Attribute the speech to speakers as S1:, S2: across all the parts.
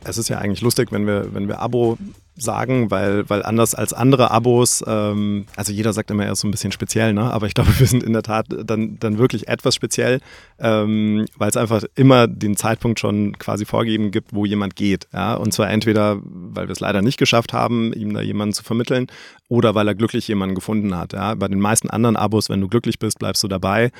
S1: es ist ja eigentlich lustig, wenn wir Abo sagen, weil anders als andere Abos, also jeder sagt immer, er ist so ein bisschen speziell, ne? Aber ich glaube, wir sind in der Tat dann wirklich etwas speziell, weil es einfach immer den Zeitpunkt schon quasi vorgegeben gibt, wo jemand geht. Ja? Und zwar entweder, weil wir es leider nicht geschafft haben, ihm da jemanden zu vermitteln, oder weil er glücklich jemanden gefunden hat. Ja? Bei den meisten anderen Abos, wenn du glücklich bist, bleibst du dabei.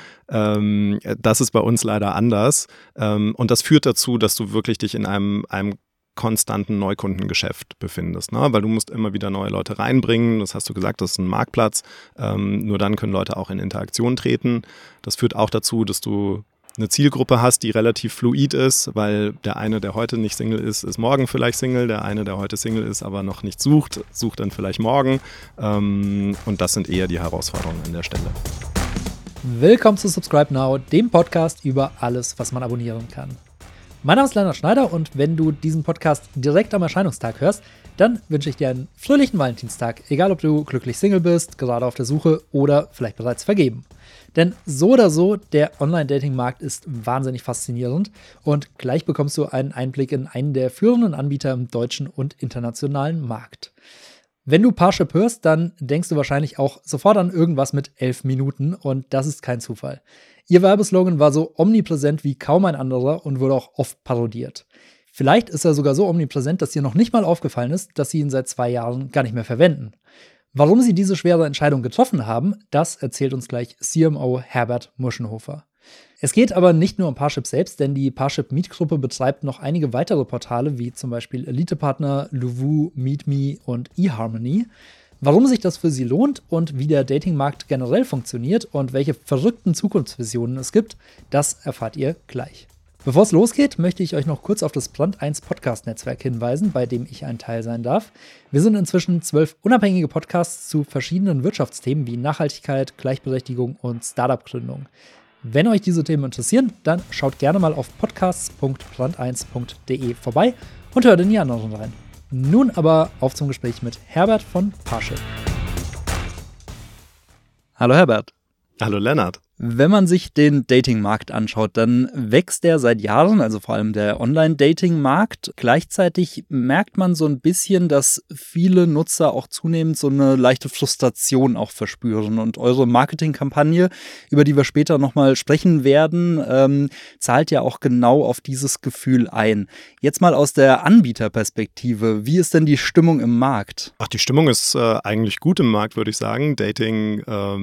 S1: Das ist bei uns leider anders. Und das führt dazu, dass du wirklich dich in einem konstanten Neukundengeschäft befindest, ne? Weil du musst immer wieder neue Leute reinbringen, das hast du gesagt, das ist ein Marktplatz, nur dann können Leute auch in Interaktion treten. Das führt auch dazu, dass du eine Zielgruppe hast, die relativ fluid ist, weil der eine, der heute nicht Single ist morgen vielleicht Single, der eine, der heute Single ist, aber noch nicht sucht dann vielleicht morgen, und das sind eher die Herausforderungen an der Stelle.
S2: Willkommen zu Subscribe Now, dem Podcast über alles, was man abonnieren kann. Mein Name ist Lennart Schneider und wenn du diesen Podcast direkt am Erscheinungstag hörst, dann wünsche ich dir einen fröhlichen Valentinstag, egal ob du glücklich Single bist, gerade auf der Suche oder vielleicht bereits vergeben. Denn so oder so, der Online-Dating-Markt ist wahnsinnig faszinierend und gleich bekommst du einen Einblick in einen der führenden Anbieter im deutschen und internationalen Markt. Wenn du Parship hörst, dann denkst du wahrscheinlich auch sofort an irgendwas mit 11 Minuten und das ist kein Zufall. Ihr Werbeslogan war so omnipräsent wie kaum ein anderer und wurde auch oft parodiert. Vielleicht ist er sogar so omnipräsent, dass dir noch nicht mal aufgefallen ist, dass sie ihn seit 2 Jahren gar nicht mehr verwenden. Warum sie diese schwere Entscheidung getroffen haben, das erzählt uns gleich CMO Herbert Muschenhofer. Es geht aber nicht nur um Parship selbst, denn die Parship-Mietgruppe betreibt noch einige weitere Portale, wie zum Beispiel Elite-Partner, Lovoo, MeetMe und eHarmony. Warum sich das für sie lohnt und wie der Datingmarkt generell funktioniert und welche verrückten Zukunftsvisionen es gibt, das erfahrt ihr gleich. Bevor es losgeht, möchte ich euch noch kurz auf das Brand 1 Podcast-Netzwerk hinweisen, bei dem ich ein Teil sein darf. Wir sind inzwischen 12 unabhängige Podcasts zu verschiedenen Wirtschaftsthemen wie Nachhaltigkeit, Gleichberechtigung und Startup-Gründung. Wenn euch diese Themen interessieren, dann schaut gerne mal auf podcasts.brand1.de vorbei und hört in die anderen rein. Nun aber auf zum Gespräch mit Herbert von Parship. Hallo Herbert.
S1: Hallo Lennart.
S2: Wenn man sich den Datingmarkt anschaut, dann wächst der seit Jahren, also vor allem der Online-Dating-Markt. Gleichzeitig merkt man so ein bisschen, dass viele Nutzer auch zunehmend so eine leichte Frustration auch verspüren. Und eure Marketingkampagne, über die wir später nochmal sprechen werden, zahlt ja auch genau auf dieses Gefühl ein. Jetzt mal aus der Anbieterperspektive, wie ist denn die Stimmung im Markt?
S1: Ach, die Stimmung ist eigentlich gut im Markt, würde ich sagen. Dating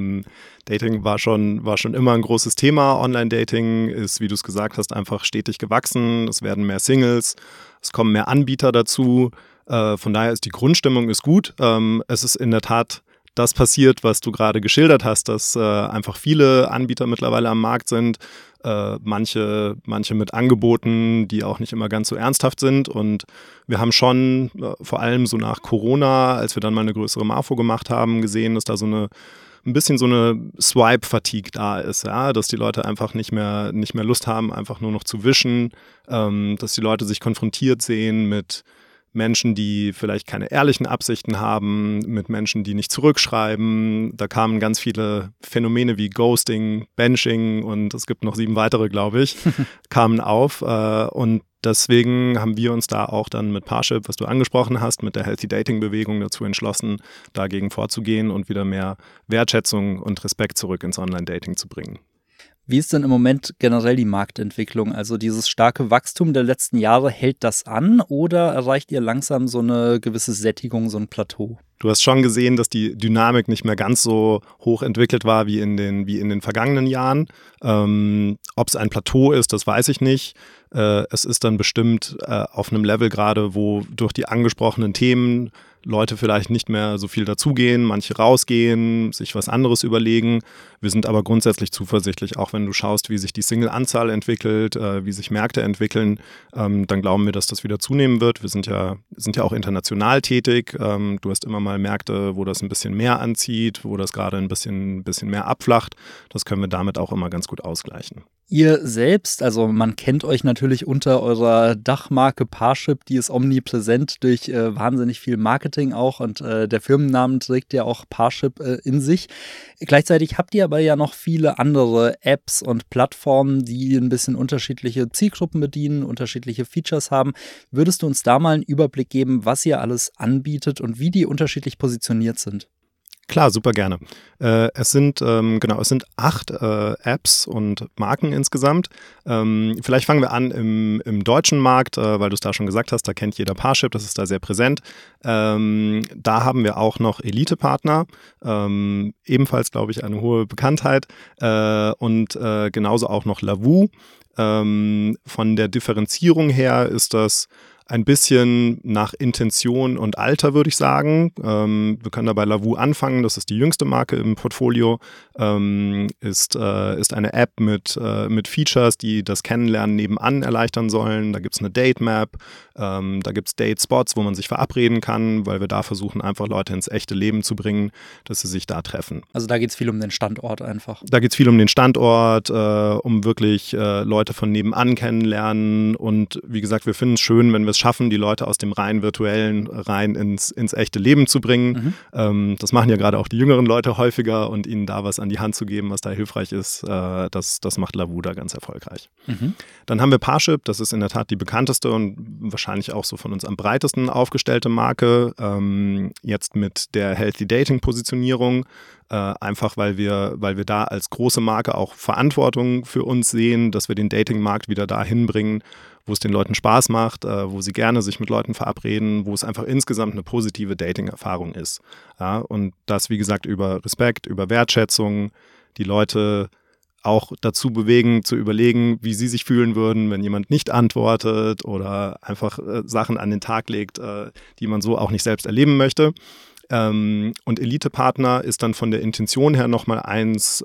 S1: war schon immer ein großes Thema. Online-Dating ist, wie du es gesagt hast, einfach stetig gewachsen. Es werden mehr Singles, es kommen mehr Anbieter dazu. Von daher ist die Grundstimmung ist gut. Es ist in der Tat das passiert, was du gerade geschildert hast, dass einfach viele Anbieter mittlerweile am Markt sind. Manche mit Angeboten, die auch nicht immer ganz so ernsthaft sind. Und wir haben schon, vor allem so nach Corona, als wir dann mal eine größere Marfo gemacht haben, gesehen, dass da ein bisschen so eine Swipe-Fatigue da ist, ja, dass die Leute einfach nicht mehr Lust haben, einfach nur noch zu wischen, dass die Leute sich konfrontiert sehen mit Menschen, die vielleicht keine ehrlichen Absichten haben, mit Menschen, die nicht zurückschreiben. Da kamen ganz viele Phänomene wie Ghosting, Benching und es gibt noch 7 weitere, glaube ich, kamen auf. Und deswegen haben wir uns da auch dann mit Parship, was du angesprochen hast, mit der Healthy Dating-Bewegung dazu entschlossen, dagegen vorzugehen und wieder mehr Wertschätzung und Respekt zurück ins Online-Dating zu bringen.
S2: Wie ist denn im Moment generell die Marktentwicklung? Also dieses starke Wachstum der letzten Jahre, hält das an oder erreicht ihr langsam so eine gewisse Sättigung, so ein Plateau?
S1: Du hast schon gesehen, dass die Dynamik nicht mehr ganz so hoch entwickelt war wie in den vergangenen Jahren. Ob es ein Plateau ist, das weiß ich nicht. Es ist dann bestimmt auf einem Level gerade, wo durch die angesprochenen Themen Leute vielleicht nicht mehr so viel dazugehen, manche rausgehen, sich was anderes überlegen. Wir sind aber grundsätzlich zuversichtlich, auch wenn du schaust, wie sich die Single-Anzahl entwickelt, wie sich Märkte entwickeln, dann glauben wir, dass das wieder zunehmen wird. Wir sind ja auch international tätig. Du hast immer mal Märkte, wo das ein bisschen mehr anzieht, wo das gerade ein bisschen mehr abflacht. Das können wir damit auch immer ganz gut ausgleichen.
S2: Ihr selbst, also man kennt euch natürlich unter eurer Dachmarke Parship, die ist omnipräsent durch wahnsinnig viel Marketing Dating auch und der Firmennamen trägt ja auch Parship in sich. Gleichzeitig habt ihr aber ja noch viele andere Apps und Plattformen, die ein bisschen unterschiedliche Zielgruppen bedienen, unterschiedliche Features haben. Würdest du uns da mal einen Überblick geben, was ihr alles anbietet und wie die unterschiedlich positioniert sind?
S1: Klar, super gerne. Es sind 8 Apps und Marken insgesamt. Vielleicht fangen wir an im deutschen Markt, weil du es da schon gesagt hast, da kennt jeder Parship, das ist da sehr präsent. Da haben wir auch noch Elite-Partner, ebenfalls, glaube ich, eine hohe Bekanntheit und genauso auch noch Lovoo. Von der Differenzierung her ist das ein bisschen nach Intention und Alter, würde ich sagen. Wir können da bei Lovoo anfangen, das ist die jüngste Marke im Portfolio, ist eine App mit Features, die das Kennenlernen nebenan erleichtern sollen. Da gibt es eine Date-Map, da gibt es Date-Spots, wo man sich verabreden kann, weil wir da versuchen, einfach Leute ins echte Leben zu bringen, dass sie sich da treffen.
S2: Also da geht es viel um den Standort einfach.
S1: Da geht es viel um den Standort, um wirklich Leute von nebenan kennenlernen und wie gesagt, wir finden es schön, wenn wir es schaffen, die Leute aus dem rein virtuellen rein ins echte Leben zu bringen. Das machen ja gerade auch die jüngeren Leute häufiger und ihnen da was an die Hand zu geben, was da hilfreich ist, das macht Lovoo da ganz erfolgreich. Dann haben wir Parship, das ist in der Tat die bekannteste und wahrscheinlich auch so von uns am breitesten aufgestellte Marke, jetzt mit der Healthy Dating Positionierung. Einfach weil wir da als große Marke auch Verantwortung für uns sehen, dass wir den Dating-Markt wieder dahin bringen, wo es den Leuten Spaß macht, wo sie gerne sich mit Leuten verabreden, wo es einfach insgesamt eine positive Dating-Erfahrung ist. Ja, und das, wie gesagt, über Respekt, über Wertschätzung, die Leute auch dazu bewegen, zu überlegen, wie sie sich fühlen würden, wenn jemand nicht antwortet oder einfach Sachen an den Tag legt, die man so auch nicht selbst erleben möchte. Und Elite-Partner ist dann von der Intention her nochmal eins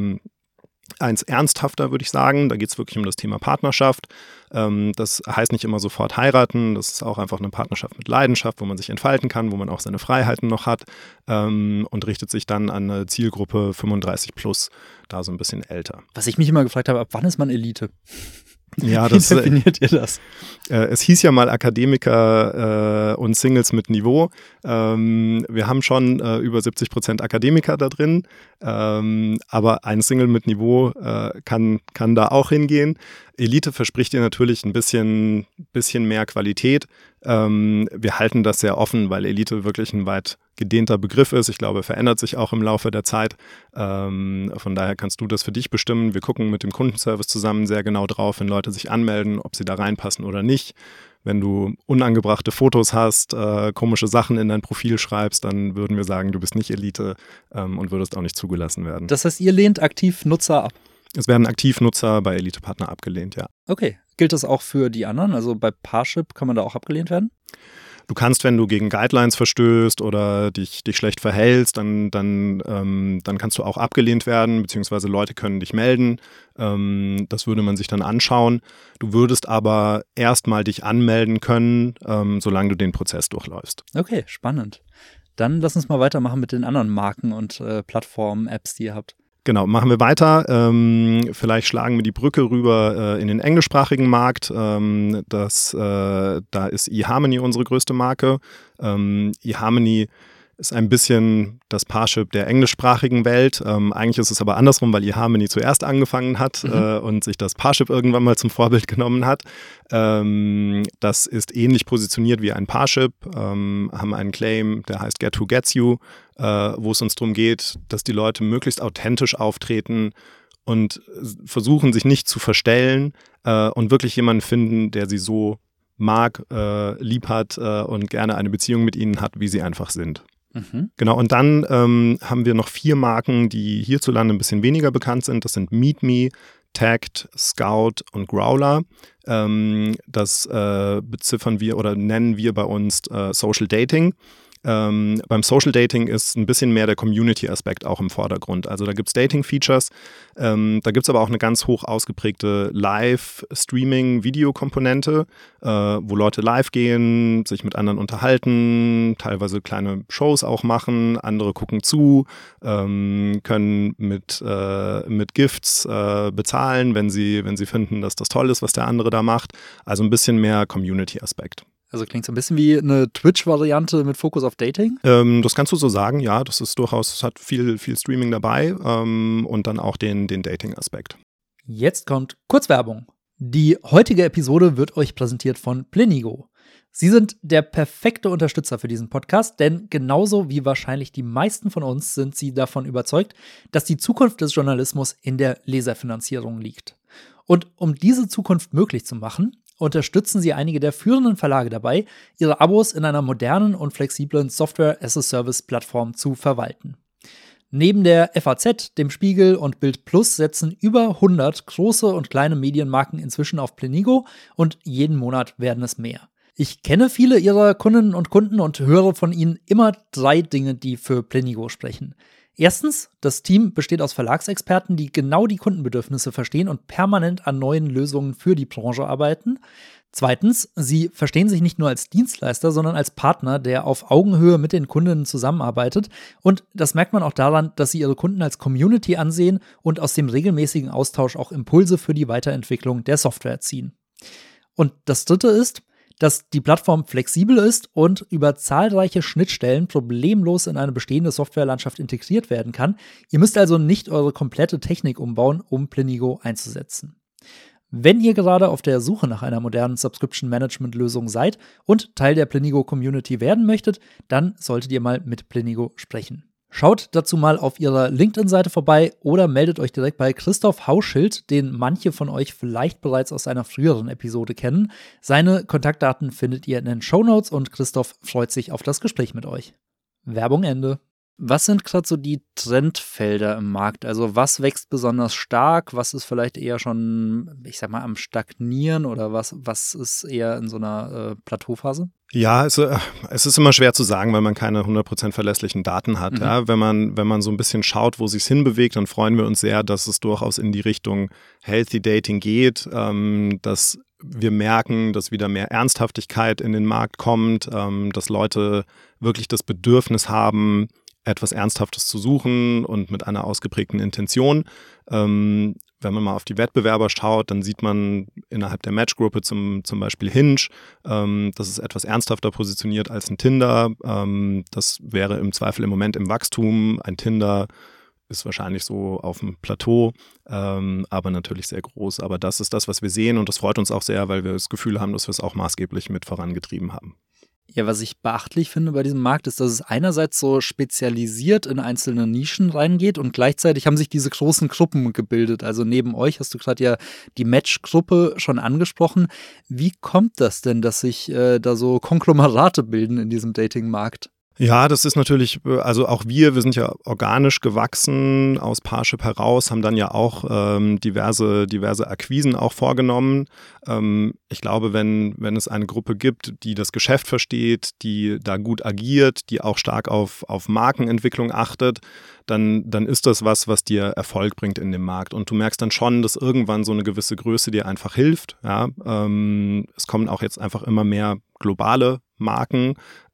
S1: ernsthafter, würde ich sagen. Da geht es wirklich um das Thema Partnerschaft. Das heißt nicht immer sofort heiraten. Das ist auch einfach eine Partnerschaft mit Leidenschaft, wo man sich entfalten kann, wo man auch seine Freiheiten noch hat und richtet sich dann an eine Zielgruppe 35 plus, da so ein bisschen älter.
S2: Was ich mich immer gefragt habe, ab wann ist man Elite?
S1: Ja,
S2: Wie definiert ihr das?
S1: Es hieß ja mal Akademiker und Singles mit Niveau. Wir haben schon über 70% Akademiker da drin, aber ein Single mit Niveau kann da auch hingehen. Elite verspricht dir natürlich ein bisschen mehr Qualität. Wir halten das sehr offen, weil Elite wirklich ein weit gedehnter Begriff ist. Ich glaube, verändert sich auch im Laufe der Zeit. Von daher kannst du das für dich bestimmen. Wir gucken mit dem Kundenservice zusammen sehr genau drauf, wenn Leute sich anmelden, ob sie da reinpassen oder nicht. Wenn du unangebrachte Fotos hast, komische Sachen in dein Profil schreibst, dann würden wir sagen, du bist nicht Elite und würdest auch nicht zugelassen werden.
S2: Das heißt, ihr lehnt aktiv Nutzer ab?
S1: Es werden aktiv Nutzer bei Elite-Partner abgelehnt, ja.
S2: Okay. Gilt das auch für die anderen? Also bei Parship kann man da auch abgelehnt werden?
S1: Du kannst, wenn du gegen Guidelines verstößt oder dich schlecht verhältst, dann kannst du auch abgelehnt werden, beziehungsweise Leute können dich melden. Das würde man sich dann anschauen. Du würdest aber erstmal dich anmelden können, solange du den Prozess durchläufst.
S2: Okay, spannend. Dann lass uns mal weitermachen mit den anderen Marken und Plattformen, Apps, die ihr habt.
S1: Genau, machen wir weiter. Vielleicht schlagen wir die Brücke rüber in den englischsprachigen Markt. Da ist eHarmony unsere größte Marke. eHarmony ist ein bisschen das Parship der englischsprachigen Welt. Eigentlich ist es aber andersrum, weil eHarmony zuerst angefangen hat und sich das Parship irgendwann mal zum Vorbild genommen hat. Das ist ähnlich positioniert wie ein Parship, haben einen Claim, der heißt Get Who Gets You, wo es uns darum geht, dass die Leute möglichst authentisch auftreten und versuchen, sich nicht zu verstellen und wirklich jemanden finden, der sie so mag, lieb hat und gerne eine Beziehung mit ihnen hat, wie sie einfach sind. Genau, und dann haben wir noch 4 Marken, die hierzulande ein bisschen weniger bekannt sind. Das sind Meet Me, Tagged, Scout und Growler. Das beziffern wir oder nennen wir bei uns Social Dating. Beim Social Dating ist ein bisschen mehr der Community-Aspekt auch im Vordergrund. Also da gibt es Dating-Features, da gibt es aber auch eine ganz hoch ausgeprägte Live-Streaming-Video-Komponente, wo Leute live gehen, sich mit anderen unterhalten, teilweise kleine Shows auch machen, andere gucken zu, können mit Gifts bezahlen, wenn sie finden, dass das toll ist, was der andere da macht. Also ein bisschen mehr Community-Aspekt.
S2: Also klingt so ein bisschen wie eine Twitch-Variante mit Fokus auf Dating?
S1: Das kannst du so sagen, ja. Das ist durchaus, es hat viel Streaming dabei und dann auch den Dating-Aspekt.
S2: Jetzt kommt Kurzwerbung. Die heutige Episode wird euch präsentiert von Plenigo. Sie sind der perfekte Unterstützer für diesen Podcast, denn genauso wie wahrscheinlich die meisten von uns sind sie davon überzeugt, dass die Zukunft des Journalismus in der Leserfinanzierung liegt. Und um diese Zukunft möglich zu machen, unterstützen sie einige der führenden Verlage dabei, ihre Abos in einer modernen und flexiblen Software-as-a-Service-Plattform zu verwalten. Neben der FAZ, dem Spiegel und Bild Plus setzen über 100 große und kleine Medienmarken inzwischen auf Plenigo und jeden Monat werden es mehr. Ich kenne viele ihrer Kundinnen und Kunden und höre von ihnen immer 3 Dinge, die für Plenigo sprechen. Erstens, das Team besteht aus Verlagsexperten, die genau die Kundenbedürfnisse verstehen und permanent an neuen Lösungen für die Branche arbeiten. Zweitens, sie verstehen sich nicht nur als Dienstleister, sondern als Partner, der auf Augenhöhe mit den Kundinnen zusammenarbeitet. Und das merkt man auch daran, dass sie ihre Kunden als Community ansehen und aus dem regelmäßigen Austausch auch Impulse für die Weiterentwicklung der Software ziehen. Und das Dritte ist, dass die Plattform flexibel ist und über zahlreiche Schnittstellen problemlos in eine bestehende Softwarelandschaft integriert werden kann. Ihr müsst also nicht eure komplette Technik umbauen, um Plenigo einzusetzen. Wenn ihr gerade auf der Suche nach einer modernen Subscription-Management-Lösung seid und Teil der Plenigo-Community werden möchtet, dann solltet ihr mal mit Plenigo sprechen. Schaut dazu mal auf ihrer LinkedIn-Seite vorbei oder meldet euch direkt bei Christoph Hauschild, den manche von euch vielleicht bereits aus einer früheren Episode kennen. Seine Kontaktdaten findet ihr in den Shownotes und Christoph freut sich auf das Gespräch mit euch. Werbung Ende. Was sind gerade so die Trendfelder im Markt? Also was wächst besonders stark? Was ist vielleicht eher schon, ich sag mal, am Stagnieren oder was ist eher in so einer Plateauphase?
S1: Ja, es ist immer schwer zu sagen, weil man keine 100% verlässlichen Daten hat. Ja? Wenn man so ein bisschen schaut, wo es sich hinbewegt, dann freuen wir uns sehr, dass es durchaus in die Richtung Healthy Dating geht, dass wir merken, dass wieder mehr Ernsthaftigkeit in den Markt kommt, dass Leute wirklich das Bedürfnis haben, etwas Ernsthaftes zu suchen und mit einer ausgeprägten Intention. Wenn man mal auf die Wettbewerber schaut, dann sieht man innerhalb der Matchgruppe zum Beispiel Hinge, das ist etwas ernsthafter positioniert als ein Tinder. Das wäre im Zweifel im Moment im Wachstum. Ein Tinder ist wahrscheinlich so auf dem Plateau, aber natürlich sehr groß. Aber das ist das, was wir sehen und das freut uns auch sehr, weil wir das Gefühl haben, dass wir es auch maßgeblich mit vorangetrieben haben.
S2: Ja, was ich beachtlich finde bei diesem Markt ist, dass es einerseits so spezialisiert in einzelne Nischen reingeht und gleichzeitig haben sich diese großen Gruppen gebildet. Also neben euch hast du gerade ja die Match-Gruppe schon angesprochen. Wie kommt das denn, dass sich da so Konglomerate bilden in diesem Dating-Markt?
S1: Ja, das ist natürlich, also auch wir sind ja organisch gewachsen aus Parship heraus, haben dann ja auch diverse Akquisen auch vorgenommen. Ich glaube, wenn es eine Gruppe gibt, die das Geschäft versteht, die da gut agiert, die auch stark auf Markenentwicklung achtet, dann ist das was dir Erfolg bringt in dem Markt. Und du merkst dann schon, dass irgendwann so eine gewisse Größe dir einfach hilft. Ja? Es kommen auch jetzt einfach immer mehr globale Marken.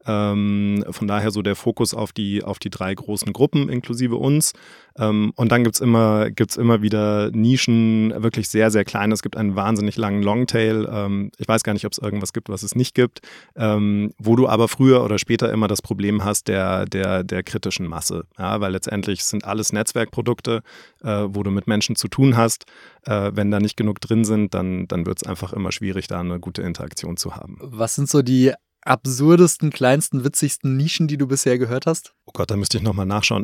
S1: Von daher so der Fokus auf die 3 großen Gruppen inklusive uns. Und dann gibt's immer wieder Nischen, wirklich sehr, sehr kleine. Es gibt einen wahnsinnig langen Longtail. Ich weiß gar nicht, ob es irgendwas gibt, was es nicht gibt, wo du aber früher oder später immer das Problem hast der kritischen Masse. Ja, weil letztendlich sind alles Netzwerkprodukte, wo du mit Menschen zu tun hast. Wenn da nicht genug drin sind, dann wird es einfach immer schwierig, da eine gute Interaktion zu haben.
S2: Was sind so die absurdesten, kleinsten, witzigsten Nischen, die du bisher gehört hast?
S1: Oh Gott, da müsste ich nochmal nachschauen.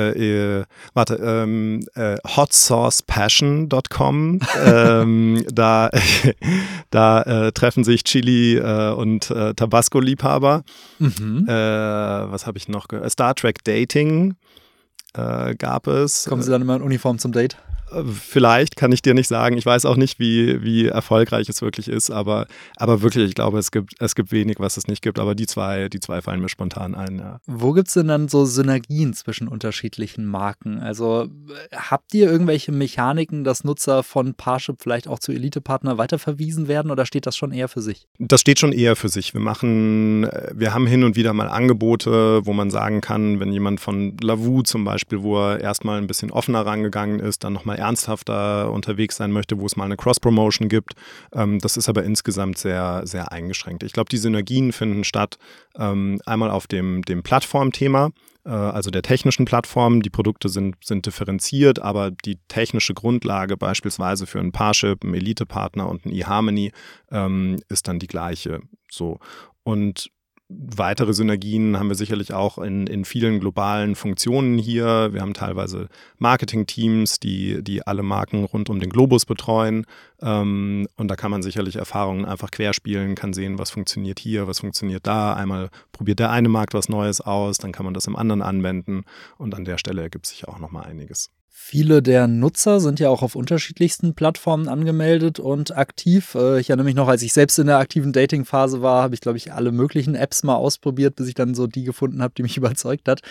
S1: hotsaucepassion.com. Da treffen sich Chili und Tabasco-Liebhaber. Was habe ich noch gehört? Star Trek Dating gab es.
S2: Kommen Sie dann immer in Uniform zum Date?
S1: Vielleicht, kann ich dir nicht sagen. Ich weiß auch nicht, wie erfolgreich es wirklich ist, aber wirklich, ich glaube, es gibt wenig, was es nicht gibt, aber die zwei fallen mir spontan ein, ja.
S2: Wo gibt es denn dann so Synergien zwischen unterschiedlichen Marken? Also habt ihr irgendwelche Mechaniken, dass Nutzer von Parship vielleicht auch zu Elite-Partner weiterverwiesen werden oder steht das schon eher für sich?
S1: Das steht schon eher für sich. Wir haben hin und wieder mal Angebote, wo man sagen kann, wenn jemand von Lavu zum Beispiel Beispiel, wo er erstmal ein bisschen offener rangegangen ist, dann nochmal ernsthafter unterwegs sein möchte, wo es mal eine Cross-Promotion gibt. Das ist aber insgesamt sehr, sehr eingeschränkt. Ich glaube, die Synergien finden statt einmal auf dem Plattformthema, also der technischen Plattform. Die Produkte sind differenziert, aber die technische Grundlage beispielsweise für einen Parship, einen Elite-Partner und einen eHarmony ist dann die gleiche. So. Und weitere Synergien haben wir sicherlich auch in vielen globalen Funktionen hier. Wir haben teilweise Marketing-Teams, die alle Marken rund um den Globus betreuen. Und da kann man sicherlich Erfahrungen einfach querspielen, kann sehen, was funktioniert hier, was funktioniert da. Einmal probiert der eine Markt was Neues aus, dann kann man das im anderen anwenden. Und an der Stelle ergibt sich auch nochmal einiges.
S2: Viele der Nutzer sind ja auch auf unterschiedlichsten Plattformen angemeldet und aktiv. Ich erinnere mich noch, als ich selbst in der aktiven Dating-Phase war, habe ich, glaube ich, alle möglichen Apps mal ausprobiert, bis ich dann so die gefunden habe, die mich überzeugt hat.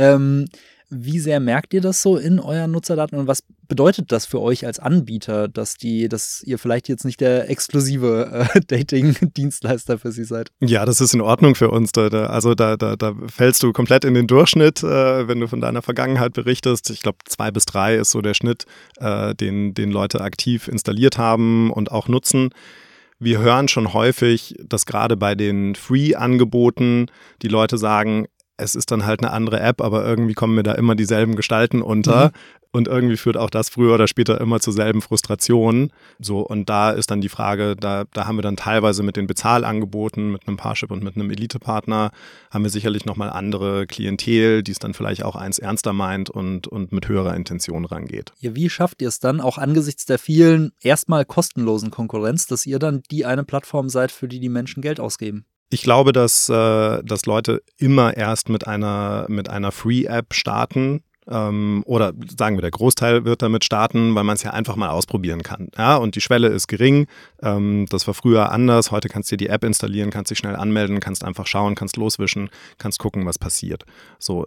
S2: Wie sehr merkt ihr das so in euren Nutzerdaten und was bedeutet das für euch als Anbieter, dass ihr vielleicht jetzt nicht der exklusive Dating-Dienstleister für sie seid?
S1: Ja, das ist in Ordnung für uns. Da fällst du komplett in den Durchschnitt, wenn du von deiner Vergangenheit berichtest. Ich glaube, 2 bis 3 ist so der Schnitt, den Leute aktiv installiert haben und auch nutzen. Wir hören schon häufig, dass gerade bei den Free-Angeboten die Leute sagen, es ist dann halt eine andere App, aber irgendwie kommen mir da immer dieselben Gestalten unter. Mhm. Und irgendwie führt auch das früher oder später immer zur selben Frustrationen. So, und da ist dann die Frage, da haben wir dann teilweise mit den Bezahlangeboten, mit einem Parship und mit einem Elite-Partner, haben wir sicherlich nochmal andere Klientel, die es dann vielleicht auch eins ernster meint und mit höherer Intention rangeht.
S2: Ja, wie schafft ihr es dann, auch angesichts der vielen erstmal kostenlosen Konkurrenz, dass ihr dann die eine Plattform seid, für die Menschen Geld ausgeben?
S1: Ich glaube, dass Leute immer erst mit einer Free-App starten. Oder sagen wir, der Großteil wird damit starten, weil man es ja einfach mal ausprobieren kann. Ja, und die Schwelle ist gering. Das war früher anders. Heute kannst du dir die App installieren, kannst dich schnell anmelden, kannst einfach schauen, kannst loswischen, kannst gucken, was passiert. So,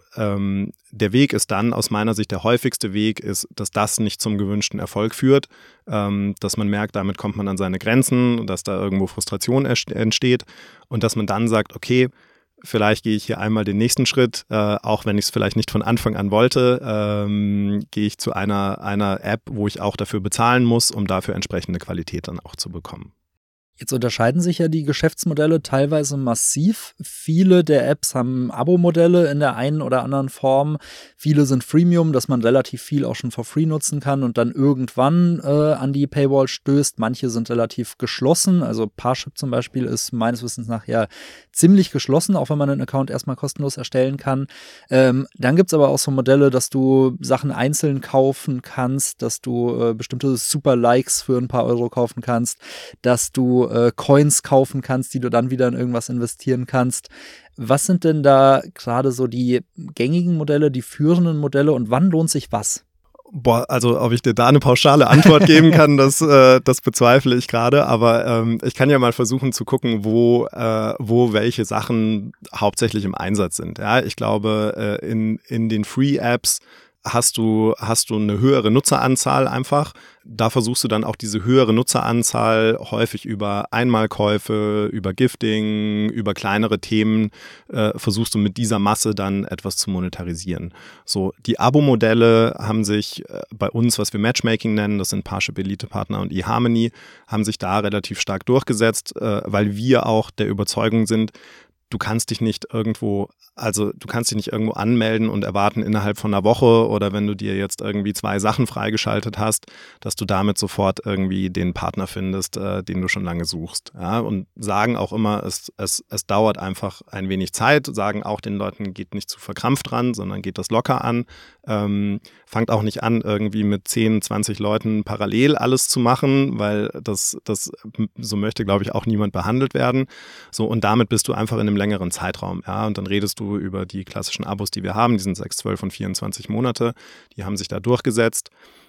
S1: der Weg ist dann, aus meiner Sicht, der häufigste Weg ist, dass das nicht zum gewünschten Erfolg führt. Dass man merkt, damit kommt man an seine Grenzen, dass da irgendwo Frustration entsteht und dass man dann sagt, okay, vielleicht gehe ich hier einmal den nächsten Schritt, auch wenn ich es vielleicht nicht von Anfang an wollte, gehe ich zu einer App, wo ich auch dafür bezahlen muss, um dafür entsprechende Qualität dann auch zu bekommen.
S2: Jetzt unterscheiden sich ja die Geschäftsmodelle teilweise massiv. Viele der Apps haben Abo-Modelle in der einen oder anderen Form. Viele sind Freemium, dass man relativ viel auch schon for free nutzen kann und dann irgendwann an die Paywall stößt. Manche sind relativ geschlossen. Also Parship zum Beispiel ist meines Wissens nach ja ziemlich geschlossen, auch wenn man einen Account erstmal kostenlos erstellen kann. Dann gibt es aber auch so Modelle, dass du Sachen einzeln kaufen kannst, dass du bestimmte Super-Likes für ein paar Euro kaufen kannst, dass du Coins kaufen kannst, die du dann wieder in irgendwas investieren kannst. Was sind denn da gerade so die gängigen Modelle, die führenden Modelle und wann lohnt sich was?
S1: Boah, also ob ich dir da eine pauschale Antwort geben kann, das bezweifle ich gerade, aber ich kann ja mal versuchen zu gucken, wo welche Sachen hauptsächlich im Einsatz sind. Ja, ich glaube, in den Free-Apps hast du eine höhere Nutzeranzahl einfach. Da versuchst du dann auch diese höhere Nutzeranzahl häufig über Einmalkäufe, über Gifting, über kleinere Themen, versuchst du mit dieser Masse dann etwas zu monetarisieren. So, die Abo-Modelle haben sich bei uns, was wir Matchmaking nennen, das sind Parship, Elite-Partner und eHarmony, haben sich da relativ stark durchgesetzt, weil wir auch der Überzeugung sind, du kannst dich nicht irgendwo anmelden und erwarten innerhalb von einer Woche oder wenn du dir jetzt irgendwie 2 Sachen freigeschaltet hast, dass du damit sofort irgendwie den Partner findest, den du schon lange suchst. Ja, und sagen auch immer, es dauert einfach ein wenig Zeit, sagen auch den Leuten, geht nicht zu verkrampft ran, sondern geht das locker an. Fangt auch nicht an, irgendwie mit 10, 20 Leuten parallel alles zu machen, weil das so möchte, glaube ich, auch niemand behandelt werden. So, und damit bist du einfach in einem längeren Zeitraum. Ja, und dann redest du über die klassischen Abos, die wir haben, die sind 6, 12 und 24 Monate, die haben sich da durchgesetzt.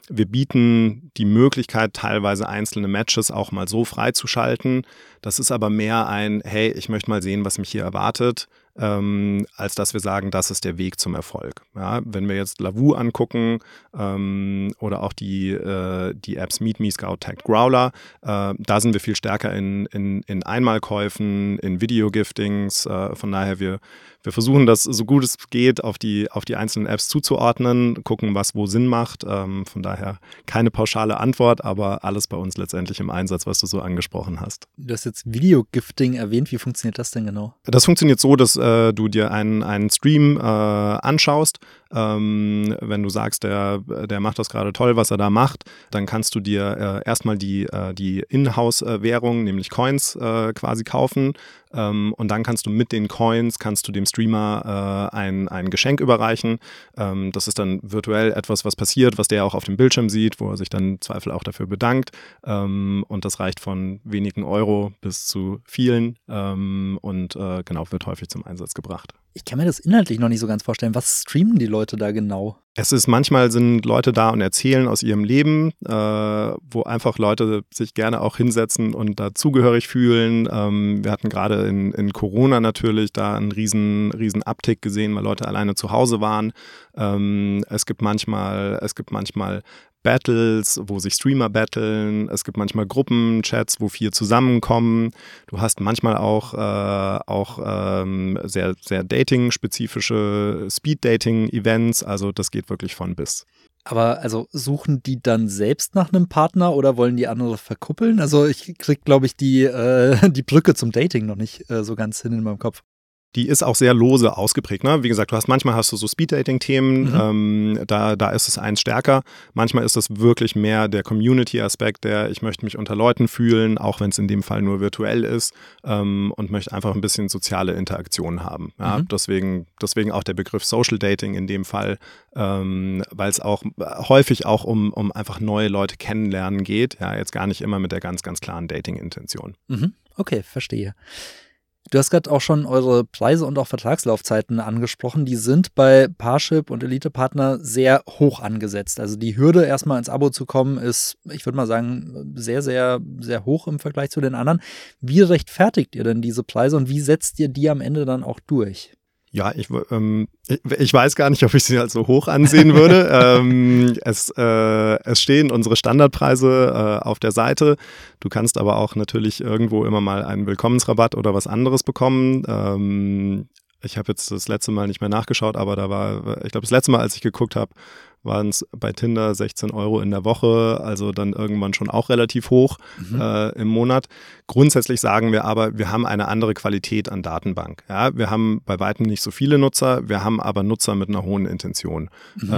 S1: Wir bieten die Möglichkeit, teilweise einzelne Matches auch mal so freizuschalten. Das ist aber mehr ein, hey, ich möchte mal sehen, was mich hier erwartet, als dass wir sagen, das ist der Weg zum Erfolg. Ja, wenn wir jetzt Lavu angucken oder auch die Apps MeetMe, Scout, Tagged, Growler, da sind wir viel stärker in Einmalkäufen, in Video-Giftings. Von daher, wir versuchen das so gut es geht auf die einzelnen Apps zuzuordnen, gucken, was wo Sinn macht. Von daher keine pauschale Antwort, aber alles bei uns letztendlich im Einsatz, was du so angesprochen hast.
S2: Du hast jetzt Video-Gifting erwähnt. Wie funktioniert das denn genau?
S1: Das funktioniert so, dass du dir einen Stream anschaust. Wenn du sagst, der macht das gerade toll, was er da macht, dann kannst du dir erstmal die Inhouse-Währung, nämlich Coins, quasi kaufen. Und dann kannst du mit den Coins, dem Streamer ein Geschenk überreichen. Das ist dann virtuell etwas, was passiert, was der auch auf dem Bildschirm sieht, wo er sich dann im Zweifel auch dafür bedankt. Und das reicht von wenigen Euro bis zu vielen und wird häufig zum Einsatz gebracht.
S2: Ich kann mir das inhaltlich noch nicht so ganz vorstellen. Was streamen die Leute da genau?
S1: Manchmal sind Leute da und erzählen aus ihrem Leben, wo einfach Leute sich gerne auch hinsetzen und dazugehörig fühlen. Wir hatten gerade in Corona natürlich da einen riesen Uptick gesehen, weil Leute alleine zu Hause waren. Es gibt manchmal Battles, wo sich Streamer battlen. Es gibt manchmal Gruppenchats, wo 4 zusammenkommen. Du hast manchmal auch sehr, sehr dating-spezifische Speed-Dating-Events. Also das geht wirklich von bis.
S2: Aber also suchen die dann selbst nach einem Partner oder wollen die andere verkuppeln? Also ich krieg, glaube ich, die Brücke zum Dating noch nicht so ganz hin in meinem Kopf.
S1: Die ist auch sehr lose ausgeprägt. Ne? Wie gesagt, manchmal hast du so Speed-Dating-Themen, da ist es eins stärker. Manchmal ist das wirklich mehr der Community-Aspekt, ich möchte mich unter Leuten fühlen, auch wenn es in dem Fall nur virtuell ist und möchte einfach ein bisschen soziale Interaktion haben. Ja? Deswegen auch der Begriff Social Dating in dem Fall, weil es auch häufig auch um einfach neue Leute kennenlernen geht. Ja, jetzt gar nicht immer mit der ganz, ganz klaren Dating-Intention.
S2: Okay, verstehe. Du hast gerade auch schon eure Preise und auch Vertragslaufzeiten angesprochen. Die sind bei Parship und Elite-Partner sehr hoch angesetzt. Also die Hürde, erstmal ins Abo zu kommen, ist, ich würde mal sagen, sehr, sehr, sehr hoch im Vergleich zu den anderen. Wie rechtfertigt ihr denn diese Preise und wie setzt ihr die am Ende dann auch durch?
S1: Ja, ich weiß gar nicht, ob ich sie als so hoch ansehen würde. Es stehen unsere Standardpreise auf der Seite. Du kannst aber auch natürlich irgendwo immer mal einen Willkommensrabatt oder was anderes bekommen. Ich habe jetzt das letzte Mal nicht mehr nachgeschaut, aber das letzte Mal, als ich geguckt habe, waren es bei Tinder 16 Euro in der Woche, also dann irgendwann schon auch relativ hoch im Monat. Grundsätzlich sagen wir aber, wir haben eine andere Qualität an Datenbank. Ja, wir haben bei weitem nicht so viele Nutzer, wir haben aber Nutzer mit einer hohen Intention,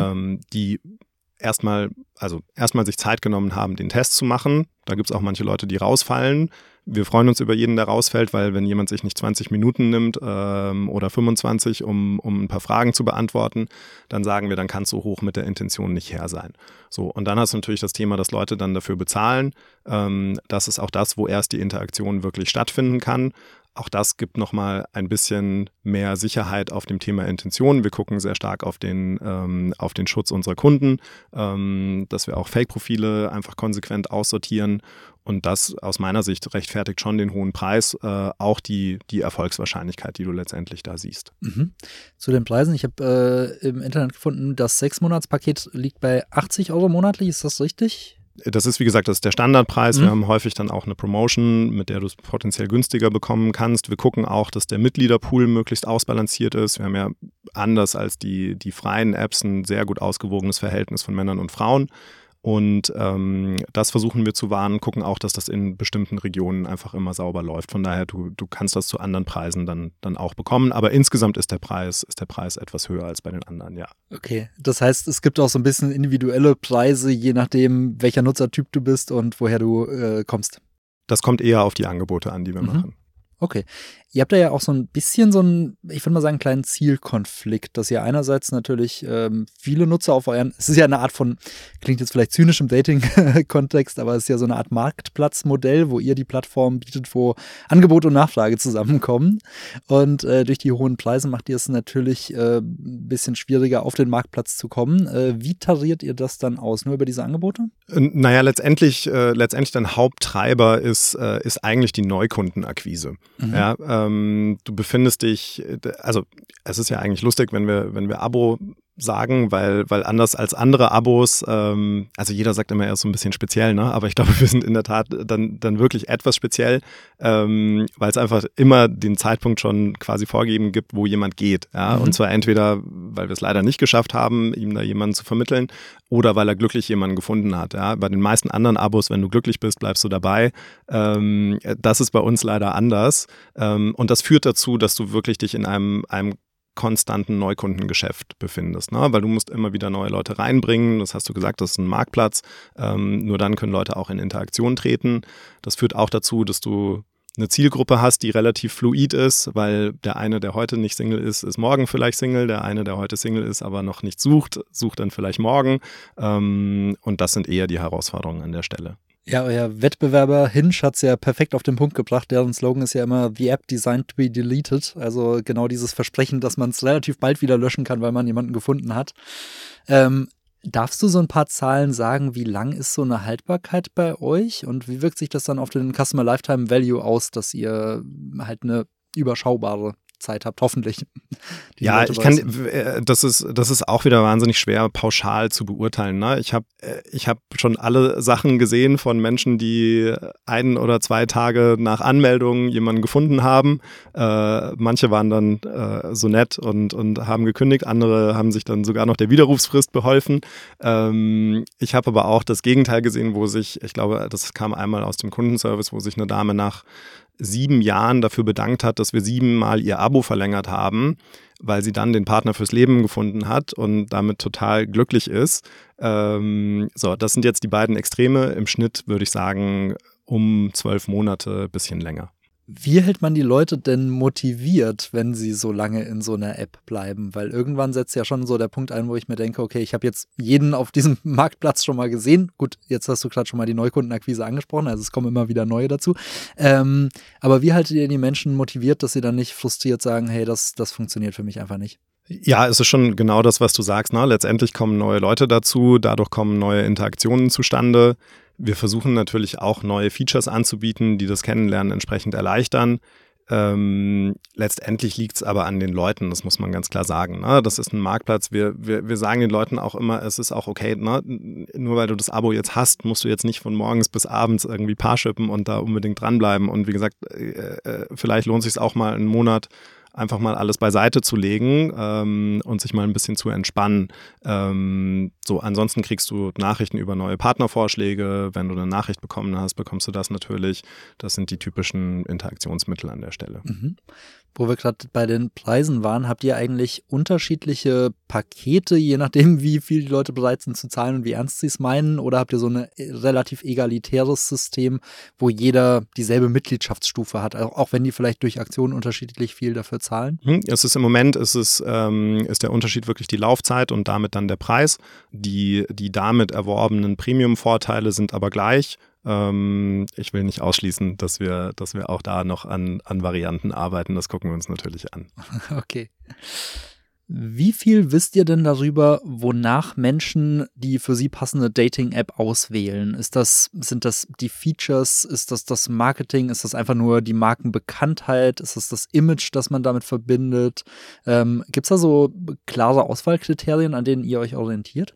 S1: die erstmal sich Zeit genommen haben, den Test zu machen. Da gibt es auch manche Leute, die rausfallen. Wir freuen uns über jeden, der rausfällt, weil wenn jemand sich nicht 20 Minuten nimmt oder 25, um ein paar Fragen zu beantworten, dann sagen wir, dann kann es so hoch mit der Intention nicht her sein. So, und dann hast du natürlich das Thema, dass Leute dann dafür bezahlen. Das ist auch das, wo erst die Interaktion wirklich stattfinden kann. Auch das gibt nochmal ein bisschen mehr Sicherheit auf dem Thema Intention. Wir gucken sehr stark auf den Schutz unserer Kunden, dass wir auch Fake-Profile einfach konsequent aussortieren. Und das aus meiner Sicht rechtfertigt schon den hohen Preis, auch die Erfolgswahrscheinlichkeit, die du letztendlich da siehst.
S2: Zu den Preisen, ich habe im Internet gefunden, das 6-Monats-Paket liegt bei 80 Euro monatlich, ist das richtig?
S1: Das ist, wie gesagt, das ist der Standardpreis. Wir haben häufig dann auch eine Promotion, mit der du es potenziell günstiger bekommen kannst. Wir gucken auch, dass der Mitgliederpool möglichst ausbalanciert ist. Wir haben ja anders als die freien Apps ein sehr gut ausgewogenes Verhältnis von Männern und Frauen. Und das versuchen wir zu wahren, gucken auch, dass das in bestimmten Regionen einfach immer sauber läuft. Von daher, du kannst das zu anderen Preisen dann auch bekommen. Aber insgesamt ist der Preis etwas höher als bei den anderen, ja.
S2: Okay, das heißt, es gibt auch so ein bisschen individuelle Preise, je nachdem, welcher Nutzertyp du bist und woher du kommst.
S1: Das kommt eher auf die Angebote an, die wir machen.
S2: Okay. Ihr habt da ja auch so ein bisschen so einen, ich würde mal sagen, kleinen Zielkonflikt, dass ihr einerseits natürlich viele Nutzer auf es ist ja eine Art von, klingt jetzt vielleicht zynisch im Dating-Kontext, aber es ist ja so eine Art Marktplatzmodell, wo ihr die Plattform bietet, wo Angebot und Nachfrage zusammenkommen. Und durch die hohen Preise macht ihr es natürlich ein bisschen schwieriger, auf den Marktplatz zu kommen. Wie tariert ihr das dann aus? Nur über diese Angebote?
S1: Naja, letztendlich dein Haupttreiber ist eigentlich die Neukundenakquise. Mhm. Ja, du befindest dich, also es ist ja eigentlich lustig, wenn wir Abo sagen, weil anders als andere Abos, also jeder sagt immer, er ist so ein bisschen speziell, ne? Aber ich glaube, wir sind in der Tat dann wirklich etwas speziell, weil es einfach immer den Zeitpunkt schon quasi vorgegeben gibt, wo jemand geht. Ja? Und zwar entweder, weil wir es leider nicht geschafft haben, ihm da jemanden zu vermitteln, oder weil er glücklich jemanden gefunden hat. Ja? Bei den meisten anderen Abos, wenn du glücklich bist, bleibst du dabei. Das ist bei uns leider anders. Und das führt dazu, dass du wirklich dich in einem konstanten Neukundengeschäft befindest, ne? Weil du musst immer wieder neue Leute reinbringen, das hast du gesagt, das ist ein Marktplatz, nur dann können Leute auch in Interaktion treten. Das führt auch dazu, dass du eine Zielgruppe hast, die relativ fluid ist, weil der eine, der heute nicht Single ist morgen vielleicht Single, der eine, der heute Single ist, aber noch nicht sucht dann vielleicht morgen, und das sind eher die Herausforderungen an der Stelle.
S2: Ja, euer Wettbewerber Hinge hat es ja perfekt auf den Punkt gebracht. Deren Slogan ist ja immer "The app designed to be deleted". Also genau dieses Versprechen, dass man es relativ bald wieder löschen kann, weil man jemanden gefunden hat. Darfst du so ein paar Zahlen sagen, wie lang ist so eine Haltbarkeit bei euch? Und wie wirkt sich das dann auf den Customer Lifetime Value aus, dass ihr halt eine überschaubare Zeit habt, hoffentlich.
S1: Ja, das ist auch wieder wahnsinnig schwer pauschal zu beurteilen. Ne? Ich hab schon alle Sachen gesehen von Menschen, die 1 oder 2 Tage nach Anmeldung jemanden gefunden haben. Manche waren dann so nett und haben gekündigt, andere haben sich dann sogar noch der Widerrufsfrist beholfen. Ich habe aber auch das Gegenteil gesehen, ich glaube, das kam einmal aus dem Kundenservice, wo sich eine Dame nach 7 Jahren dafür bedankt hat, dass wir 7 Mal ihr Abo verlängert haben, weil sie dann den Partner fürs Leben gefunden hat und damit total glücklich ist. Das sind jetzt die beiden Extreme. Im Schnitt würde ich sagen, um 12 Monate, bisschen länger.
S2: Wie hält man die Leute denn motiviert, wenn sie so lange in so einer App bleiben? Weil irgendwann setzt ja schon so der Punkt ein, wo ich mir denke, okay, ich habe jetzt jeden auf diesem Marktplatz schon mal gesehen. Gut, jetzt hast du gerade schon mal die Neukundenakquise angesprochen, also es kommen immer wieder neue dazu. Aber wie haltet ihr die Menschen motiviert, dass sie dann nicht frustriert sagen, hey, das funktioniert für mich einfach nicht?
S1: Ja, es ist schon genau das, was du sagst. Ne? Letztendlich kommen neue Leute dazu, dadurch kommen neue Interaktionen zustande. Wir versuchen natürlich auch neue Features anzubieten, die das Kennenlernen entsprechend erleichtern. Letztendlich liegt es aber an den Leuten, das muss man ganz klar sagen. Ne? Das ist ein Marktplatz. Wir sagen den Leuten auch immer, es ist auch okay, ne? Nur weil du das Abo jetzt hast, musst du jetzt nicht von morgens bis abends irgendwie Paarshippen und da unbedingt dranbleiben. Und wie gesagt, vielleicht lohnt es sich auch mal einen Monat, einfach mal alles beiseite zu legen und sich mal ein bisschen zu entspannen. Ansonsten kriegst du Nachrichten über neue Partnervorschläge. Wenn du eine Nachricht bekommen hast, bekommst du das natürlich. Das sind die typischen Interaktionsmittel an der Stelle.
S2: Mhm. Wo wir gerade bei den Preisen waren, habt ihr eigentlich unterschiedliche Pakete, je nachdem, wie viel die Leute bereit sind zu zahlen und wie ernst sie es meinen? Oder habt ihr so ein relativ egalitäres System, wo jeder dieselbe Mitgliedschaftsstufe hat, auch wenn die vielleicht durch Aktionen unterschiedlich viel dafür zahlen?
S1: Im Moment ist der Unterschied wirklich die Laufzeit und damit dann der Preis. Die damit erworbenen Premium-Vorteile sind aber gleich. Ich will nicht ausschließen, dass wir auch da noch an Varianten arbeiten. Das gucken wir uns natürlich an.
S2: Okay. Wie viel wisst ihr denn darüber, wonach Menschen die für sie passende Dating-App auswählen? Sind das die Features? Ist das Marketing? Ist das einfach nur die Markenbekanntheit? Ist das Image, das man damit verbindet? Gibt es da so klare Auswahlkriterien, an denen ihr euch orientiert?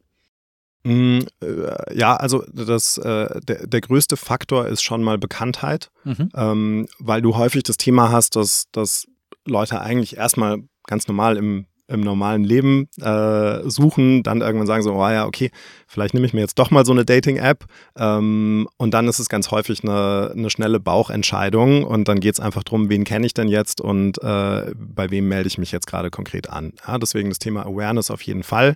S1: Ja, also der größte Faktor ist schon mal Bekanntheit, weil du häufig das Thema hast, dass Leute eigentlich erstmal ganz normal im normalen Leben suchen, dann irgendwann sagen so, oh ja, okay, vielleicht nehme ich mir jetzt doch mal so eine Dating-App, und dann ist es ganz häufig eine schnelle Bauchentscheidung und dann geht es einfach darum, wen kenne ich denn jetzt und bei wem melde ich mich jetzt gerade konkret an. Ja, deswegen das Thema Awareness auf jeden Fall.